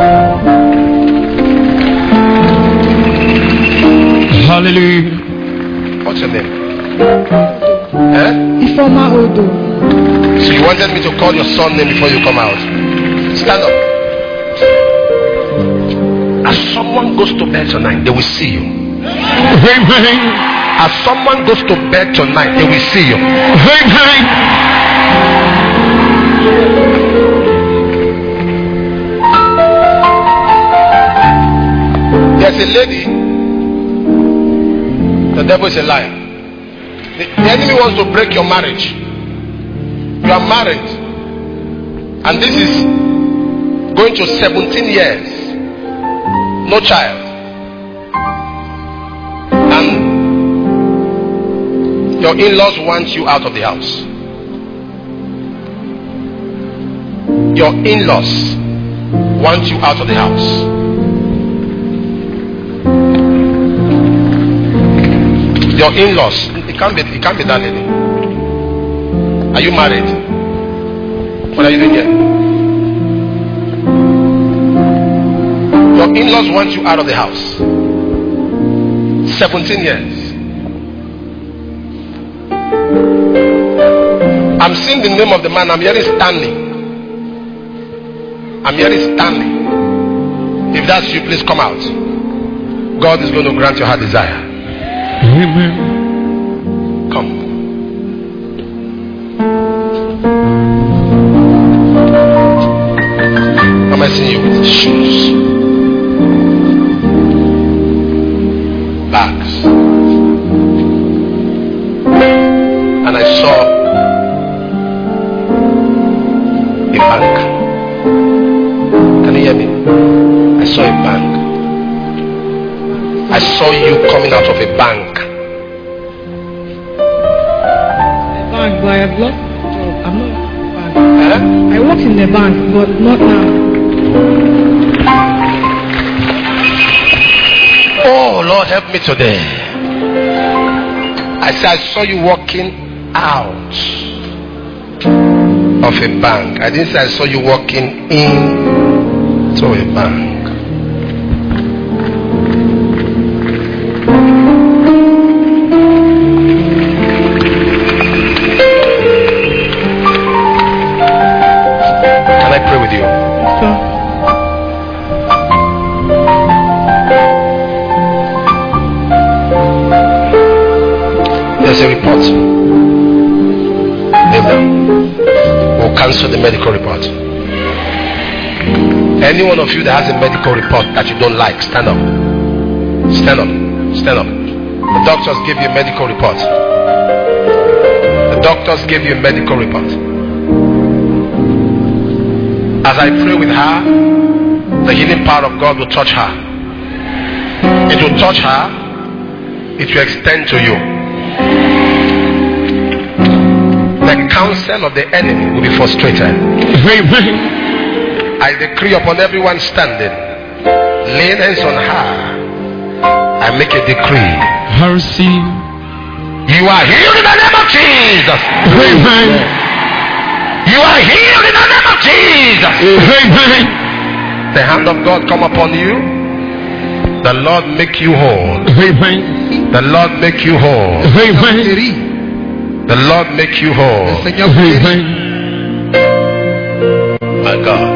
[SPEAKER 3] Hallelujah.
[SPEAKER 1] What's your name? Eh?
[SPEAKER 4] Ifoma Odo.
[SPEAKER 1] So you wanted me to call your son name before you come out? Stand up. As someone goes to bed tonight, they will see you.
[SPEAKER 3] Amen.
[SPEAKER 1] As someone goes to bed tonight, they will see you.
[SPEAKER 3] Amen.
[SPEAKER 1] There's a lady. The devil is a liar. The, the enemy wants to break your marriage. You are married, and this is going to seventeen years. No child. And your in-laws want you out of the house. Your in-laws want you out of the house. Your in-laws. It can't be, it can't be that lady. Are you married? What are you doing here? Your in-laws want you out of the house. seventeen years. I'm seeing the name of the man. I'm hearing Stanley. I'm hearing Stanley. If that's you, please come out. God is going to grant your heart desire.
[SPEAKER 3] Amen.
[SPEAKER 1] Come. Am I seeing you with shoes? Bags. And I saw a bank. Can you hear me? I saw a bank. I saw you coming out of a bank.
[SPEAKER 4] Bank, but I have lost the job. I'm not in the bank.
[SPEAKER 1] Eh?
[SPEAKER 4] I work in the bank, but not now.
[SPEAKER 1] Oh Lord, help me today. I said I saw you walking out of a bank. I didn't say I saw you walking in to a bank. Can I pray with you?
[SPEAKER 4] Sure.
[SPEAKER 1] There's a report. Amen. We'll cancel the medical report. Any one of you that has a medical report that you don't like, stand up. Stand up. Stand up. The doctors gave you a medical report. The doctors gave you a medical report. As I pray with her, the healing power of God will touch her. It will touch her. It will extend to you. The counsel of the enemy will be frustrated.
[SPEAKER 3] Amen.
[SPEAKER 1] I decree upon everyone standing, lay hands on her. I make a decree.
[SPEAKER 3] I receive.
[SPEAKER 1] You are healed in the name of Jesus.
[SPEAKER 3] Amen.
[SPEAKER 1] You are healed in the name of Jesus.
[SPEAKER 3] Amen.
[SPEAKER 1] The hand of God come upon you. The Lord make you whole.
[SPEAKER 3] Amen.
[SPEAKER 1] The Lord make you whole.
[SPEAKER 3] Amen.
[SPEAKER 1] The Lord make you whole.
[SPEAKER 3] Amen.
[SPEAKER 1] My God.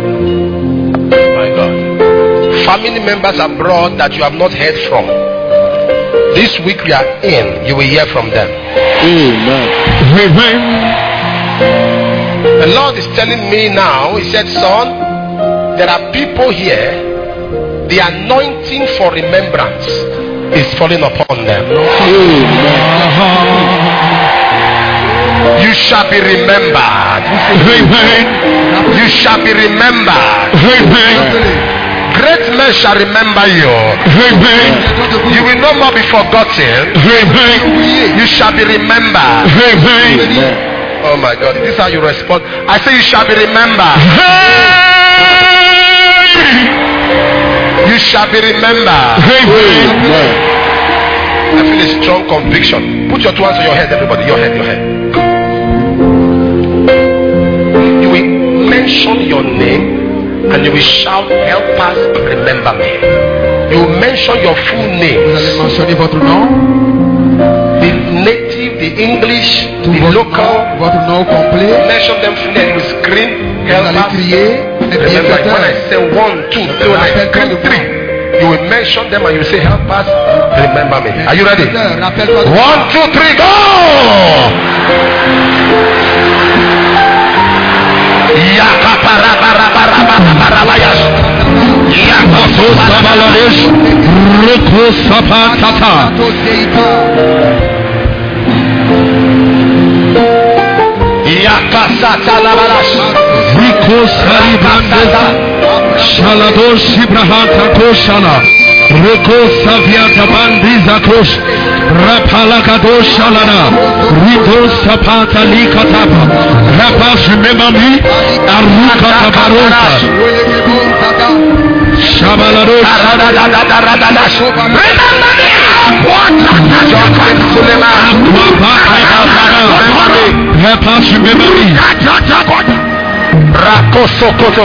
[SPEAKER 1] My God. Family members abroad that you have not heard from. This week we are in, you will hear from them.
[SPEAKER 3] Amen. Amen.
[SPEAKER 1] The Lord is telling me now, He said, son, there are people here, the anointing for remembrance is falling upon them.
[SPEAKER 3] Amen.
[SPEAKER 1] You shall be remembered.
[SPEAKER 3] Amen.
[SPEAKER 1] You shall be remembered.
[SPEAKER 3] Amen.
[SPEAKER 1] Great men shall remember you.
[SPEAKER 3] Amen.
[SPEAKER 1] You will no more be forgotten.
[SPEAKER 3] Amen.
[SPEAKER 1] You shall be remembered.
[SPEAKER 3] Amen.
[SPEAKER 1] Oh my God, this is how you respond. I say you shall be remembered. You shall be remembered.
[SPEAKER 3] Amen.
[SPEAKER 1] I feel a strong conviction. Put your two hands on your head, everybody. Your head, your head. You will mention your name and you will shout, help us remember me. You will mention your full name.
[SPEAKER 2] Vous allez mentionner votre nom,
[SPEAKER 1] The native, the English,
[SPEAKER 2] tout
[SPEAKER 1] the
[SPEAKER 2] votre
[SPEAKER 1] local.
[SPEAKER 2] nom, votre nom complet.
[SPEAKER 1] Mention them fully and you will scream,
[SPEAKER 2] Vous
[SPEAKER 1] help
[SPEAKER 2] allez
[SPEAKER 1] us.
[SPEAKER 2] crier, les
[SPEAKER 1] Remember, when I
[SPEAKER 2] bienfaiteurs.
[SPEAKER 1] say one, two, three, when I scream three, you will mention them and you will say, help us remember me. Are you ready?
[SPEAKER 2] Rappelle-toi de
[SPEAKER 1] One, two, three, go! Yakaparabarabarabarabarabayas.
[SPEAKER 3] Sabaladesh, Ruko Sapatata.
[SPEAKER 1] Yakasatalabalas.
[SPEAKER 3] Rico Saribandeza. Shaladosh Ibrahata Koshala. Rico Saviata Bandiza Kosh. Rapalakadosh Shalana. Rico Sapata Likatapa. Rapash remember me. Aruka Tabarosa. Shabaladosh.
[SPEAKER 1] Remember me.
[SPEAKER 3] Rapash remember me.
[SPEAKER 1] Rakosokoto.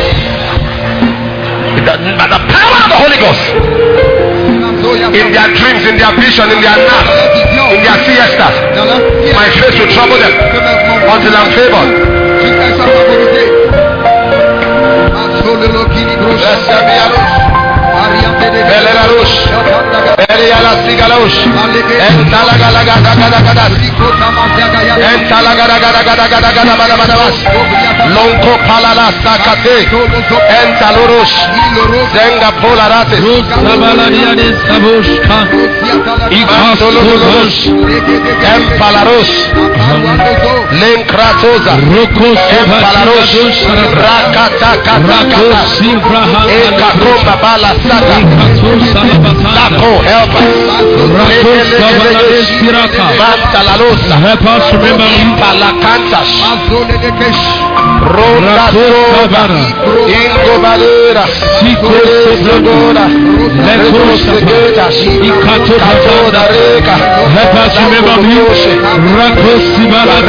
[SPEAKER 1] By the power of the Holy Ghost, in their dreams, in their vision, in their naps, in their siestas, my face will trouble them until I'm favored. Blessed be Allah. Belelarush, Beliala Sigalosh, and Talagalagadagadagadas, and Talagadagadagadagadagadabadabas, Lonko Palala Sakate, and Talurush, Zenga Polarates,
[SPEAKER 3] Sabaladiades Sabushka, Ikasolosh,
[SPEAKER 1] and Palaros, Lenkratoza,
[SPEAKER 3] Roko
[SPEAKER 1] Palaros, Rakata Katakata, Ekakomba Bala Saka, Sako, help us. Mantalarosa,
[SPEAKER 3] help us remember
[SPEAKER 1] Palacantas, Roda Soba, Ingobalera, Sikosogora, Lekosegetas, Ikatoda Reka,
[SPEAKER 3] help us remember me. Rakos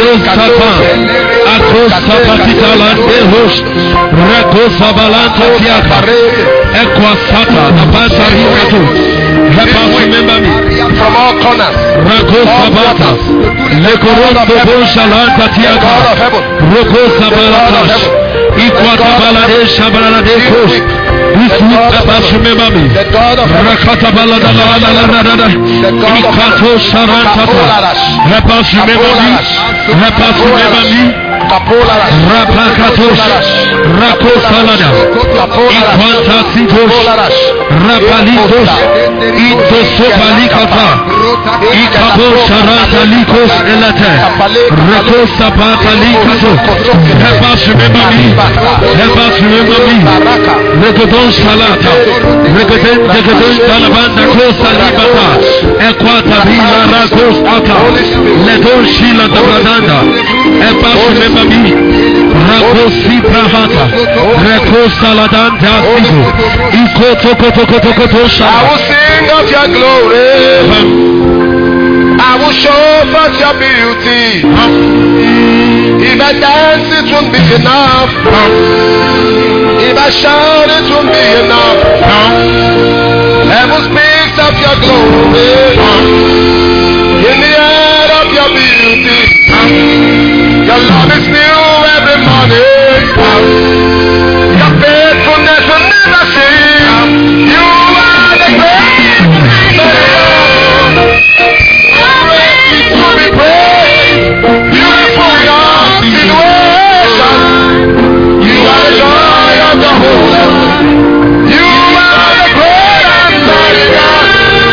[SPEAKER 3] Sapa, Akosa Patitalande Host, Rakosa Balanta Tiaka, Equasata, Nabata Rikato. Help us remember me.
[SPEAKER 1] From all corners.
[SPEAKER 3] Rakosa Bata, Lekoroso Boshalanta Tiaka, Rokosa Balatash, Equata Balade Shabalade Coast. This week, help us remember me. Rakata Balada, Ikato Sharantata. Help us remember me. Help us remember me. Rapakatos, Rakosalada, Iquanta Sitos, Rapalitos, Itosopalikata, Ikabo Sharanta Likos Elate, Rakosa Patalikato. Help us remember me. Help us remember me. Regodon Salata, Regodon Regodon Talabanda Kosa Libata, Equata Vila Rakos Ata, Ledon Shila Dabradanda. Help us remember me. Rakosi Prahata, Rakosa Ladanda Sigo, Iko Toko Toko Toko Tosha.
[SPEAKER 1] I will sing of your glory. I will show forth your beauty. If I dance, it won't be enough. If I shout, it won't be enough. Heaven speaks of your glory. In the air of your beauty. Your love is new every morning. Your faithfulness will never cease. You are the great God. Always to be praised. Beautiful in all situations. You are the joy of the whole world. You are the great and mighty God.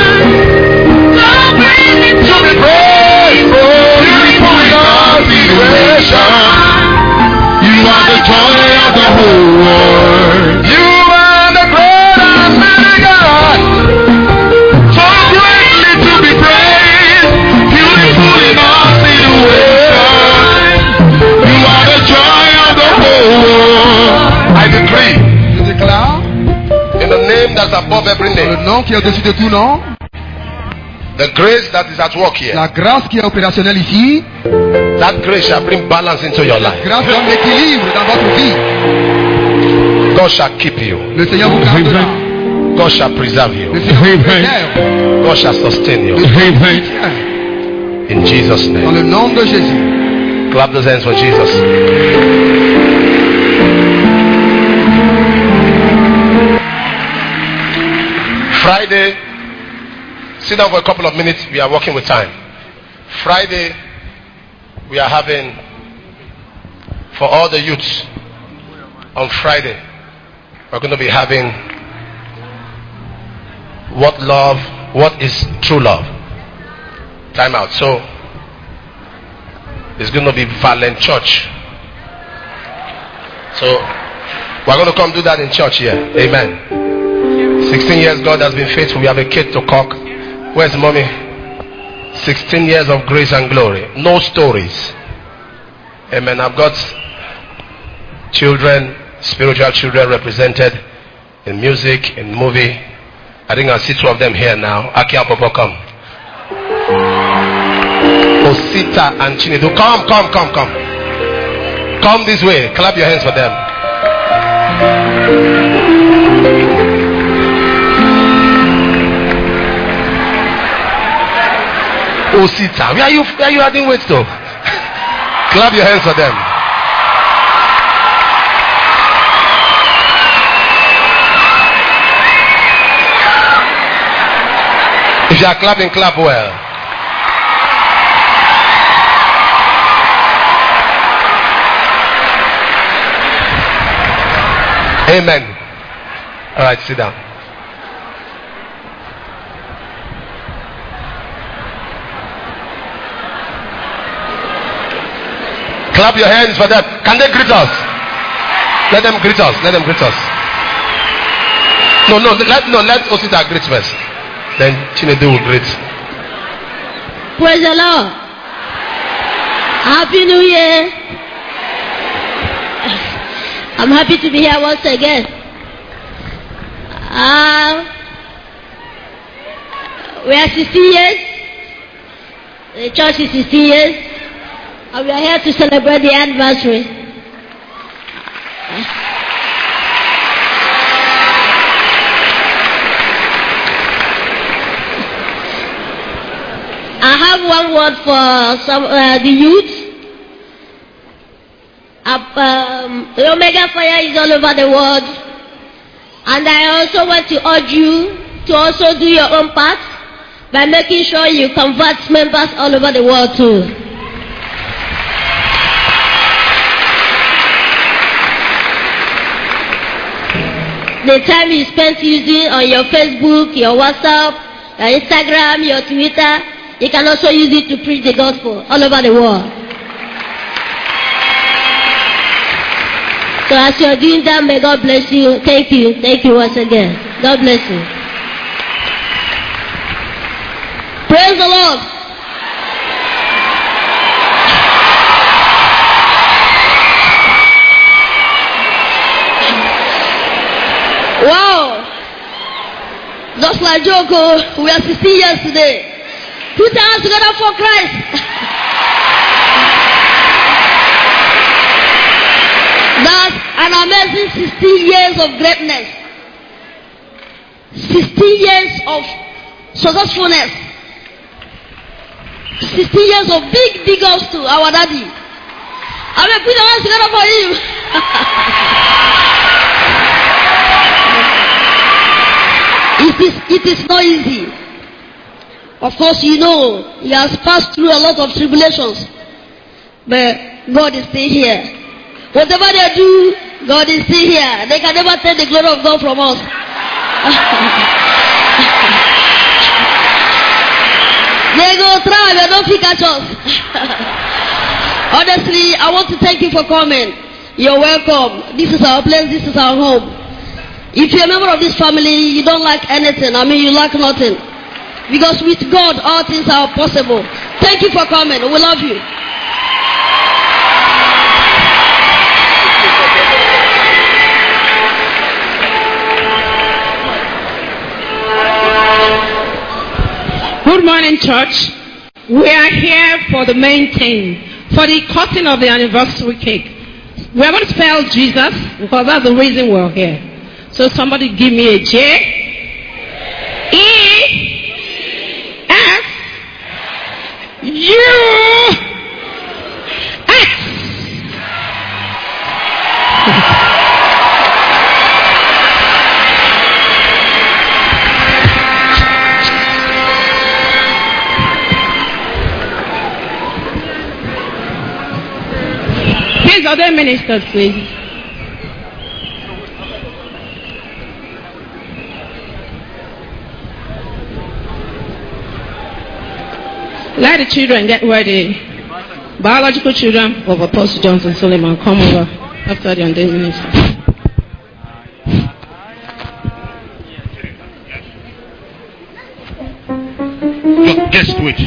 [SPEAKER 1] To be praised. Beautiful in all situations. You are the joy of the whole world. You are the great and mighty God. So greatly to be praised. Beautiful in all situations. You are the joy of the whole world. I decree.
[SPEAKER 2] Je déclare,
[SPEAKER 1] In the name that's above every
[SPEAKER 2] dans le
[SPEAKER 1] name.
[SPEAKER 2] nom qui est au-dessus de tout nom,
[SPEAKER 1] The grace that is at work here.
[SPEAKER 2] la grâce qui est opérationnelle ici,
[SPEAKER 1] That grace shall bring balance into your life.
[SPEAKER 2] grâce donne l'équilibre dans votre vie.
[SPEAKER 1] God shall keep you.
[SPEAKER 2] Le Seigneur vous gardera.
[SPEAKER 1] God shall preserve you.
[SPEAKER 2] Le Seigneur vous préserve.
[SPEAKER 1] God shall sustain you.
[SPEAKER 2] Le Seigneur vous soutient.
[SPEAKER 1] In Jesus'
[SPEAKER 2] Dans
[SPEAKER 1] name.
[SPEAKER 2] le nom de Jésus.
[SPEAKER 1] Clap those hands for Jesus. Friday, sit down for a couple of minutes. We are working with time. Friday, we are having for all the youths on Friday. We're going to be having what love, what is true love. Time out. So it's going to be Violent Church. So we're going to come do that in church here. Amen. sixteen years God has been faithful. We have a kid to cook. Where's mommy? sixteen years of grace and glory. No stories. Amen. I've got children, spiritual children represented in music, in movie. I think I see two of them here now. Aki and Popo, come. Osita and Chinedu. Come, come, come, come. Come this way. Clap your hands for them. Osita. Where are you, where are you adding weight to? Clap your hands for them. If you are clapping, clap well. Amen. All right, sit down. Clap your hands for them. Can they greet us? Let them greet us. Let them greet us. No, no, let no let Osita greet first. Then Chinedu will greet.
[SPEAKER 5] Praise the Lord. Happy New Year. I'm happy to be here once again. Uh, we are sixteen years. The church is sixteen years. And we are here to celebrate the anniversary. I have one word for some uh, the youth. Uh, um, the Omega Fire is all over the world, and I also want to urge you to also do your own part by making sure you convert members all over the world too. The time you spent using on your Facebook, your WhatsApp, your Instagram, your Twitter, you can also use it to preach the gospel all over the world. So as you are doing that, may God bless you. Thank you. Thank you once again. God bless you. Praise the Lord. Wow. Just like Joko, we are sixteen years today. Put your hands together for Christ. That's an amazing sixteen years of greatness. sixteen years of successfulness. sixteen years of big, big ups to our daddy. I mean, put your hands together for him. it, is, it is not easy. Of course, you know, he has passed through a lot of tribulations. But God is still here. Whatever they do, God is still here. They can never take the glory of God from us. They go try, but don't think catch us. Honestly, I want to thank you for coming. You're welcome. This is our place. This is our home. If you're a member of this family, you don't lack anything. I mean, you lack nothing. Because with God, all things are possible. Thank you for coming. We love you.
[SPEAKER 4] Good morning, church. We are here for the main thing, for the cutting of the anniversary cake. We are going to spell Jesus because that's the reason we're here. So somebody give me a J. E. S. U. X. Please, other ministers, please. Let the children get ready. Biological children of Apostle Johnson Suleiman, come over after the ordained minister.
[SPEAKER 1] Just wait.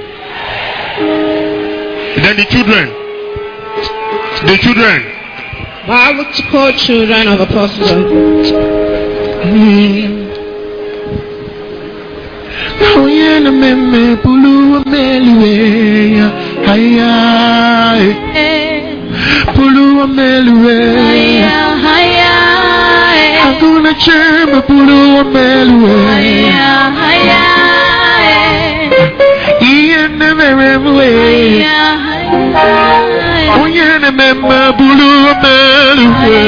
[SPEAKER 1] Then the children. The children.
[SPEAKER 4] Biological children of Apostle Johnson.
[SPEAKER 3] Mm. Oyena meme pulu amelue haya pulu amelue haya hakuna chema pulu amelue haya iyena meme oyena meme pulu amelue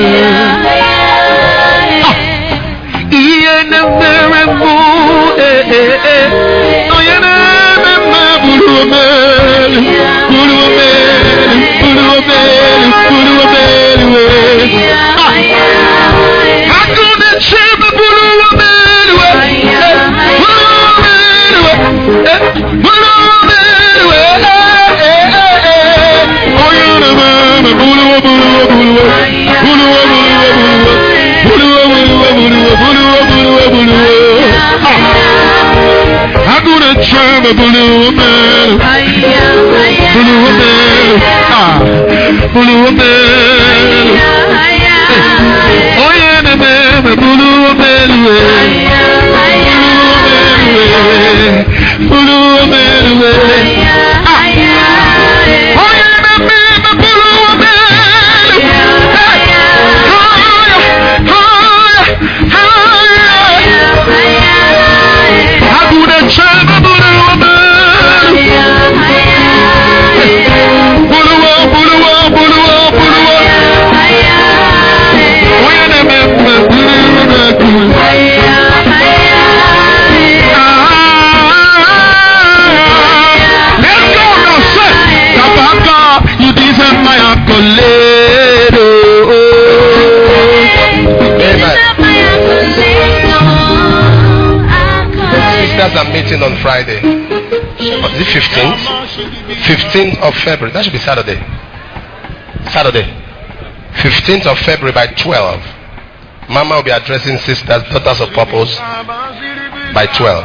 [SPEAKER 3] iyena meme eh eh eh oyena meme bulu amelu bulu amelu bulu amelu bulu amelu hakuna chema bulu amelu bulu amelu bulu amelu oyena meme bulu bulu bulu bulu bulu bulu bulu Hakuna chama bulu amelu, bulu amelu, ah, bulu amelu. Oyena meme bulu amelu, bulu amelu, bulu amelu. Oyena
[SPEAKER 1] begin on Friday. Is it fifteenth? fifteenth of February. That should be Saturday. Saturday. fifteenth of February by twelve. Mama will be addressing sisters, daughters of purpose by twelve.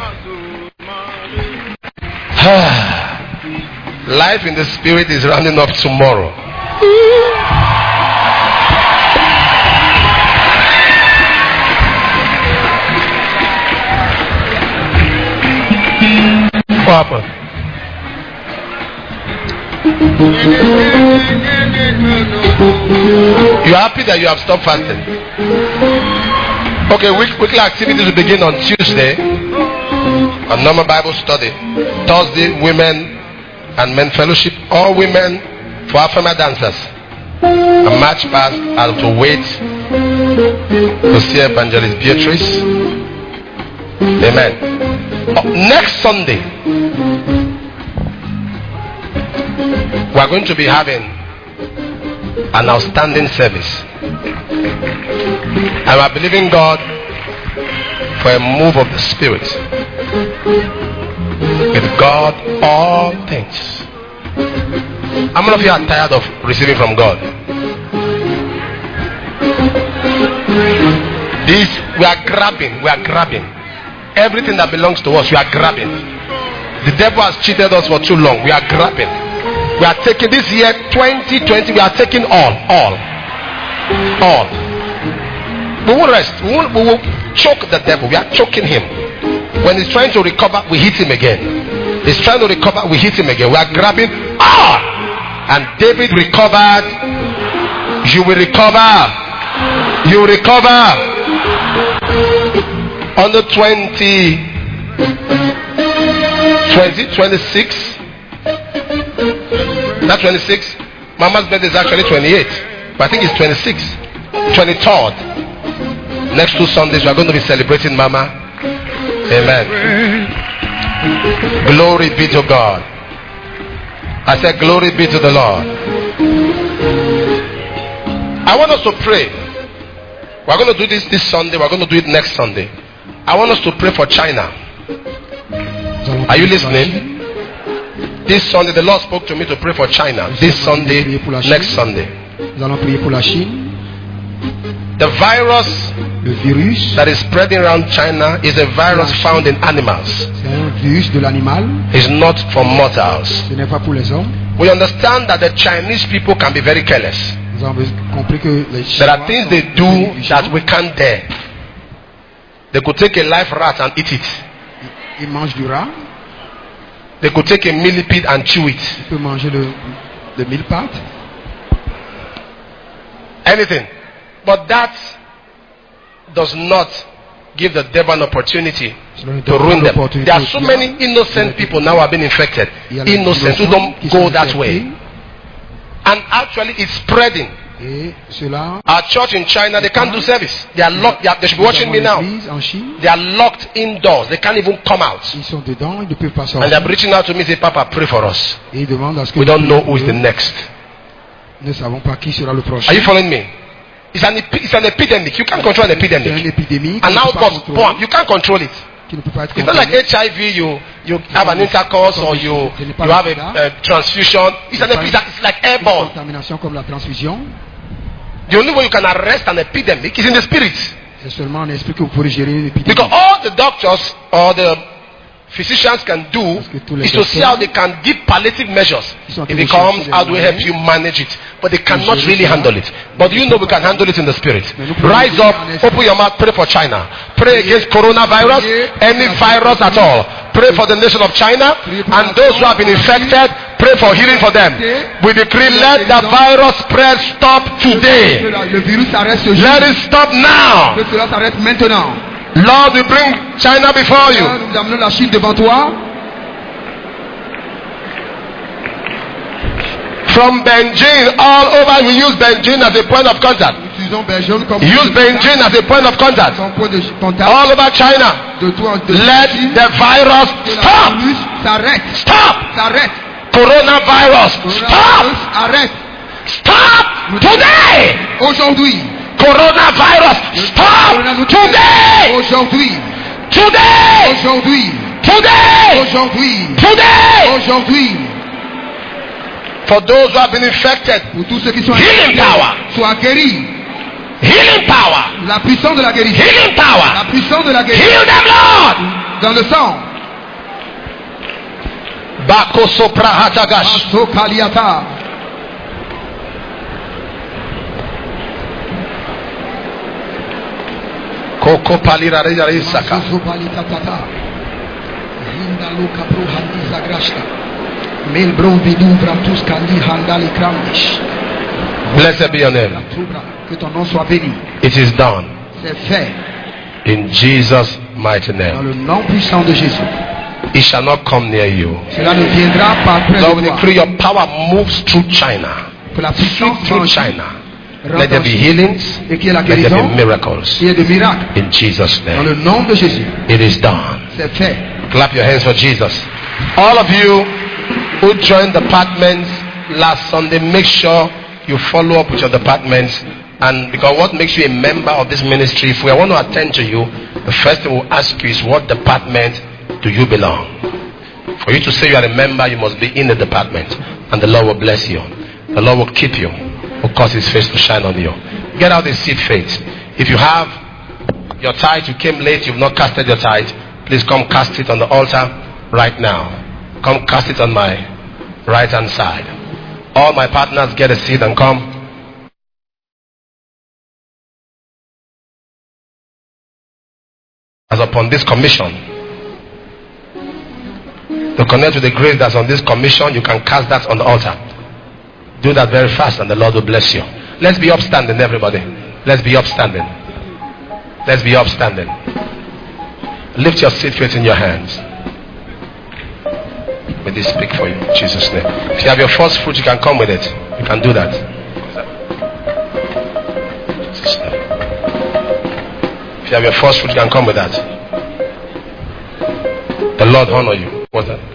[SPEAKER 1] Life in the spirit is rounding up tomorrow. What happened? You are happy that you have stopped fasting? Okay, week, weekly activities will begin on Tuesday. A normal Bible study. Thursday, women and men fellowship. All women for our female dancers. A march past and to wait to see Evangelist Beatrice. Amen. Oh, next Sunday, we are going to be having an outstanding service. And we are believing God for a move of the Spirit. With God, all things. How many of you are tired of receiving from God? This, we are grabbing, we are grabbing. Everything that belongs to us, we are grabbing. The devil has cheated us for too long. We are grabbing. We are taking this year, twenty twenty, we are taking all, all, all. We won't rest. We, won't, we will choke the devil. We are choking him. When he's trying to recover, we hit him again. He's trying to recover, we hit him again. We are grabbing all. And David recovered. You will recover. You will recover. On the twenty, twenty, twenty-six, not twenty-six. Mama's birthday is actually twenty-eight, but I think it's twenty-six, twenty-third. Next two Sundays we are going to be celebrating Mama. Amen. Glory be to God. I said glory be to the Lord. I want us to pray. We're going to do this this Sunday. We're going to do it next Sunday. I want us to pray for China. Are you listening? This Sunday, the Lord spoke to me to pray for China. This Sunday, next Sunday. The virus that is spreading around China is a virus found in animals. It's not for mortals. We understand that the Chinese people can be very careless. There are things they do that we can't dare. They could take a live rat and eat it.
[SPEAKER 2] Ils mangent du rat.
[SPEAKER 1] They could take a millipede and chew it.
[SPEAKER 2] Ils peuvent manger le, le mille-pattes.
[SPEAKER 1] Anything. But that does not give the devil an opportunity to ruin them. There are so many innocent people now who have been infected. Innocent who don't go that way. And actually it's spreading. Our church in China, they can't do service. They are locked. They, are, they should be watching me now. They are locked indoors. They can't even come out. And they are reaching out to me and say, Papa, pray for us. We don't know who is the next. Are you following me? It's an, it's an epidemic. You can't control an epidemic. An outburst bomb. You can't control it. It's not like H I V. You you have an intercourse or you you have a, a transfusion. It's an epidemic. It's like airborne. The only way you can arrest an epidemic is in the spirit. Because all the doctors or the physicians can do is to see how they can give palliative measures. If it comes, how do we help you manage it? But they cannot really handle it. But you know we can handle it in the spirit. Rise up, open your mouth, pray for China. Pray against coronavirus, any virus at all. Pray for the nation of China and those who have been infected. Pray for healing for them. We decree, let the virus spread stop today. Let it stop now. Lord, we bring China before you.
[SPEAKER 2] Nous amenons la Chine devant toi.
[SPEAKER 1] From Beijing all over, we use Beijing as a point of contact. Use Beijing as a point of contact. All over China. Let the virus stop. Stop. Coronavirus. Stop. Stop today.
[SPEAKER 2] Aujourd'hui.
[SPEAKER 1] Coronavirus. Stop today.
[SPEAKER 2] Aujourd'hui.
[SPEAKER 1] Today.
[SPEAKER 2] Aujourd'hui.
[SPEAKER 1] Today.
[SPEAKER 2] Aujourd'hui.
[SPEAKER 1] Today.
[SPEAKER 2] Aujourd'hui.
[SPEAKER 1] For those who have been infected.
[SPEAKER 2] Pour tous ceux qui sont
[SPEAKER 1] Healing power.
[SPEAKER 2] soient guéris.
[SPEAKER 1] Healing power.
[SPEAKER 2] La puissance de la guérison.
[SPEAKER 1] Healing power.
[SPEAKER 2] La puissance de la guérison.
[SPEAKER 1] Heal them, Lord.
[SPEAKER 2] Dans le sang.
[SPEAKER 1] Bako sopra hatagash.
[SPEAKER 2] Sokaliata.
[SPEAKER 1] Koko palira saka.
[SPEAKER 2] Sopalitatata. Hindalo kapro handi zagrashta. Melbron vidum vramtus kandi handali kramdish.
[SPEAKER 1] Blessed be your name.
[SPEAKER 2] Que ton nom soit béni.
[SPEAKER 1] It is done.
[SPEAKER 2] C'est fait.
[SPEAKER 1] In Jesus' mighty
[SPEAKER 2] Dans
[SPEAKER 1] name.
[SPEAKER 2] le nom puissant de Jésus.
[SPEAKER 1] It shall not come near you.
[SPEAKER 2] Cela ne viendra pas près
[SPEAKER 1] Lord,
[SPEAKER 2] de
[SPEAKER 1] we
[SPEAKER 2] toi.
[SPEAKER 1] decree your power moves through China.
[SPEAKER 2] Que la puissance
[SPEAKER 1] Through
[SPEAKER 2] change.
[SPEAKER 1] China.
[SPEAKER 2] Rentre
[SPEAKER 1] Let there
[SPEAKER 2] en
[SPEAKER 1] be
[SPEAKER 2] Chine.
[SPEAKER 1] healings.
[SPEAKER 2] Et qu'il y ait la
[SPEAKER 1] Let there
[SPEAKER 2] guérison.
[SPEAKER 1] be miracles.
[SPEAKER 2] Il y ait des miracles.
[SPEAKER 1] In Jesus'
[SPEAKER 2] Dans
[SPEAKER 1] name.
[SPEAKER 2] le nom de Jésus.
[SPEAKER 1] It is done.
[SPEAKER 2] C'est fait.
[SPEAKER 1] Clap your hands for Jesus. All of you who joined departments last Sunday, make sure you follow up with your departments. And because what makes you a member of this ministry, if we want to attend to you, the first thing we'll ask you is, what department do you belong? For you to say you are a member, you must be in the department. And the Lord will bless you. The Lord will keep you. Will cause his face to shine on you. Get out the seed faith. If you have your tithe, you came late, you've not casted your tithe, please come cast it on the altar right now. Come cast it on my right hand side. All my partners, get a seat and come. As upon this commission, to connect with the grace that's on this commission, you can cast that on the altar. Do that very fast and the Lord will bless you. Let's be upstanding, everybody. Let's be upstanding. Let's be upstanding. Lift your seed faith in your hands. May this speak for you in Jesus' name. If you have your first fruit, you can come with it. You can do that. If you have your first fruit, you can come with that. The Lord honor you. What's that?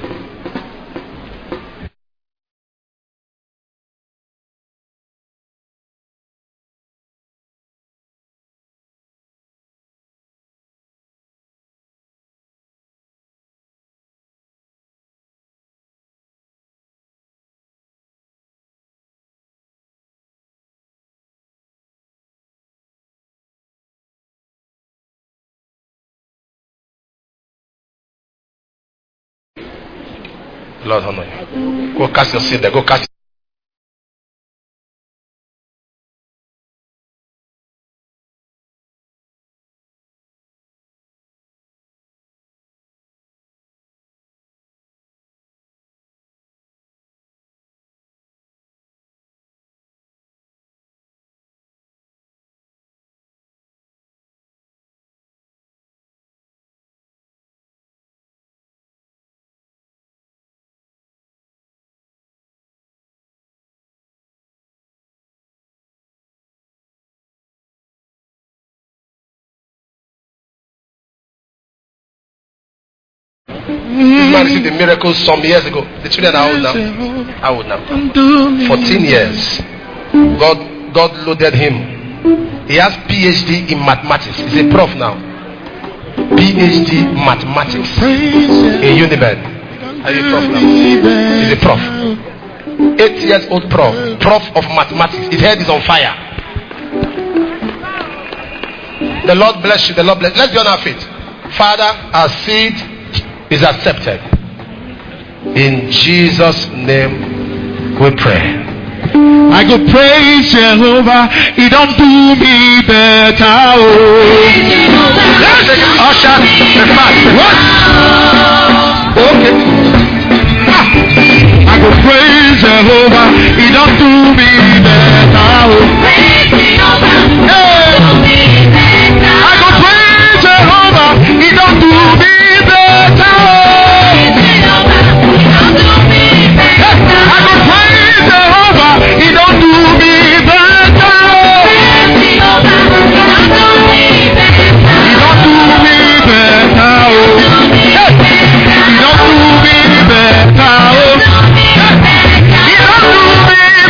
[SPEAKER 1] Lord honor you. Go cast your seed there. Go cast. This man received the miracle some years ago. The children are old now. How old now? fourteen years. God, God loaded him. He has P H D in mathematics. He's a prof now. P H D mathematics in Unimed. Are you a prof now? He's a prof. Eight years old prof. Prof of mathematics. His head is on fire. The Lord bless you. The Lord bless you. Let's be on our feet. Father, our seed is accepted. In Jesus' name we pray.
[SPEAKER 3] I go praise Jehovah. He don't do me better. Oh.
[SPEAKER 1] Usher, the fast. What? Okay.
[SPEAKER 3] Ah. I go praise Jehovah. He don't do me better. Oh. Hey. I go praise Jehovah. He don't do me better. Oh. I go praise Jehovah. He don't do me better. He don't do me better. He don't do me better. He don't do me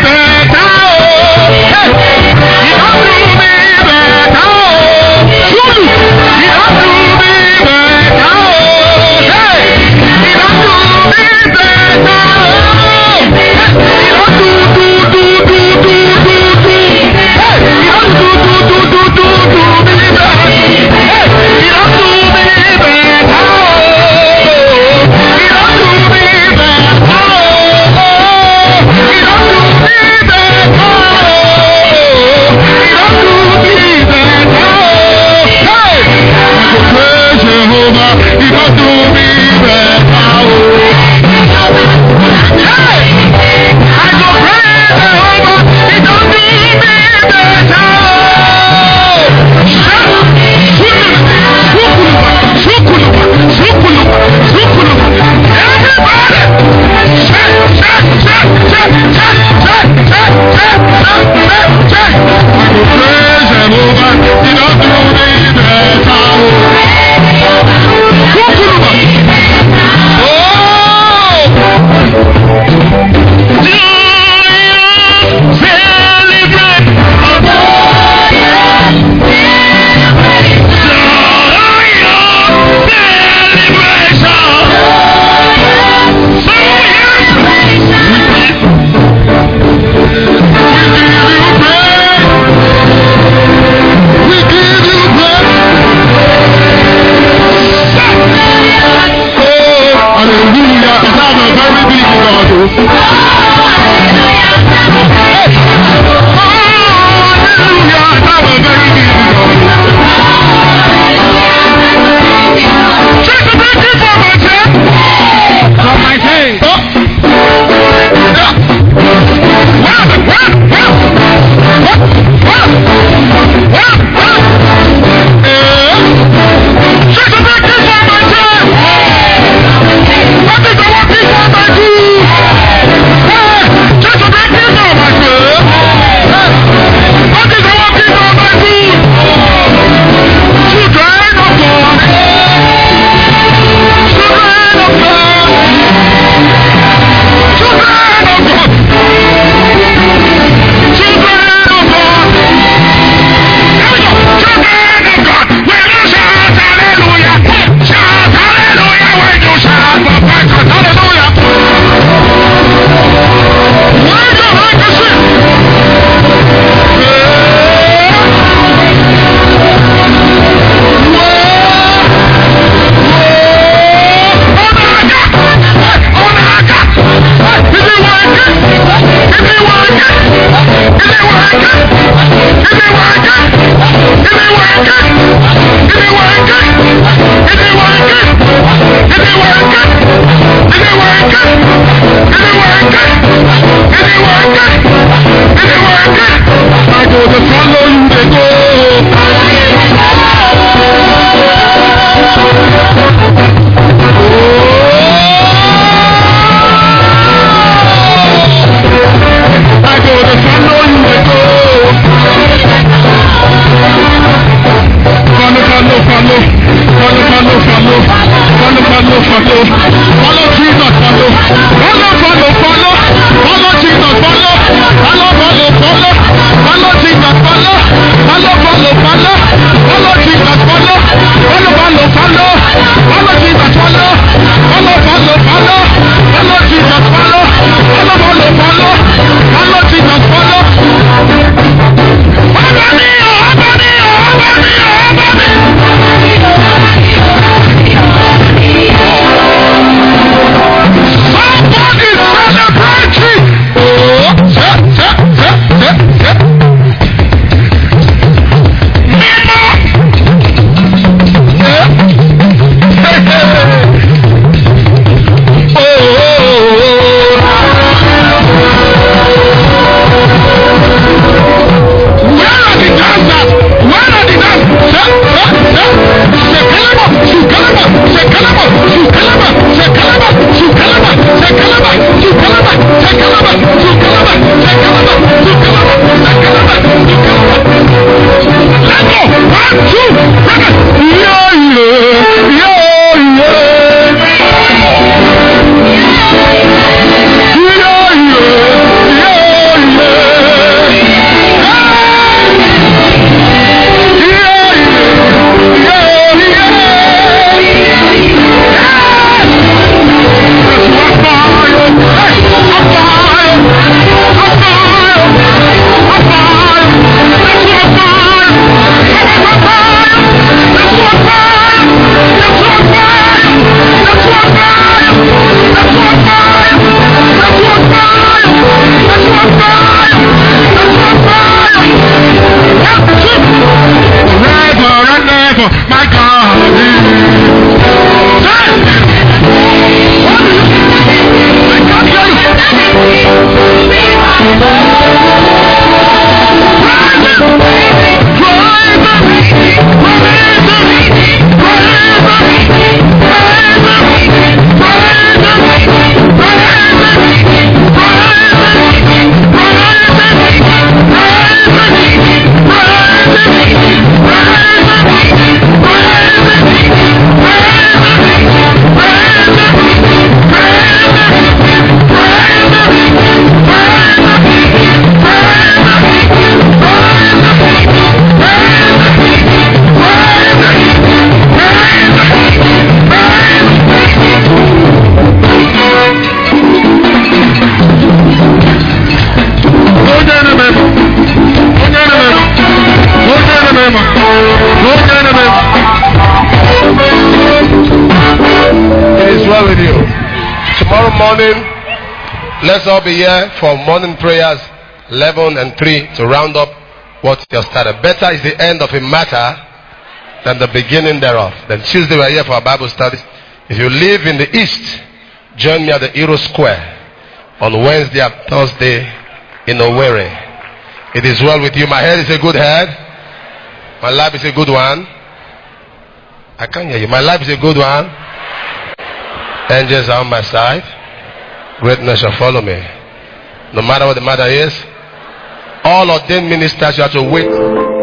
[SPEAKER 1] morning. Let's all be here for morning prayers, eleven and three, to round up what you started. Better is the end of a matter than the beginning thereof. Then Tuesday we are here for our Bible studies. If you live in the east, join me at the Euro Square on Wednesday and Thursday in Owerri. It is well with you. My head is a good head. My life is a good one. I can't hear you. My life is a good one. Angels are on my side. Greatness shall follow me. No matter what the matter is. All ordained ministers, you have to wait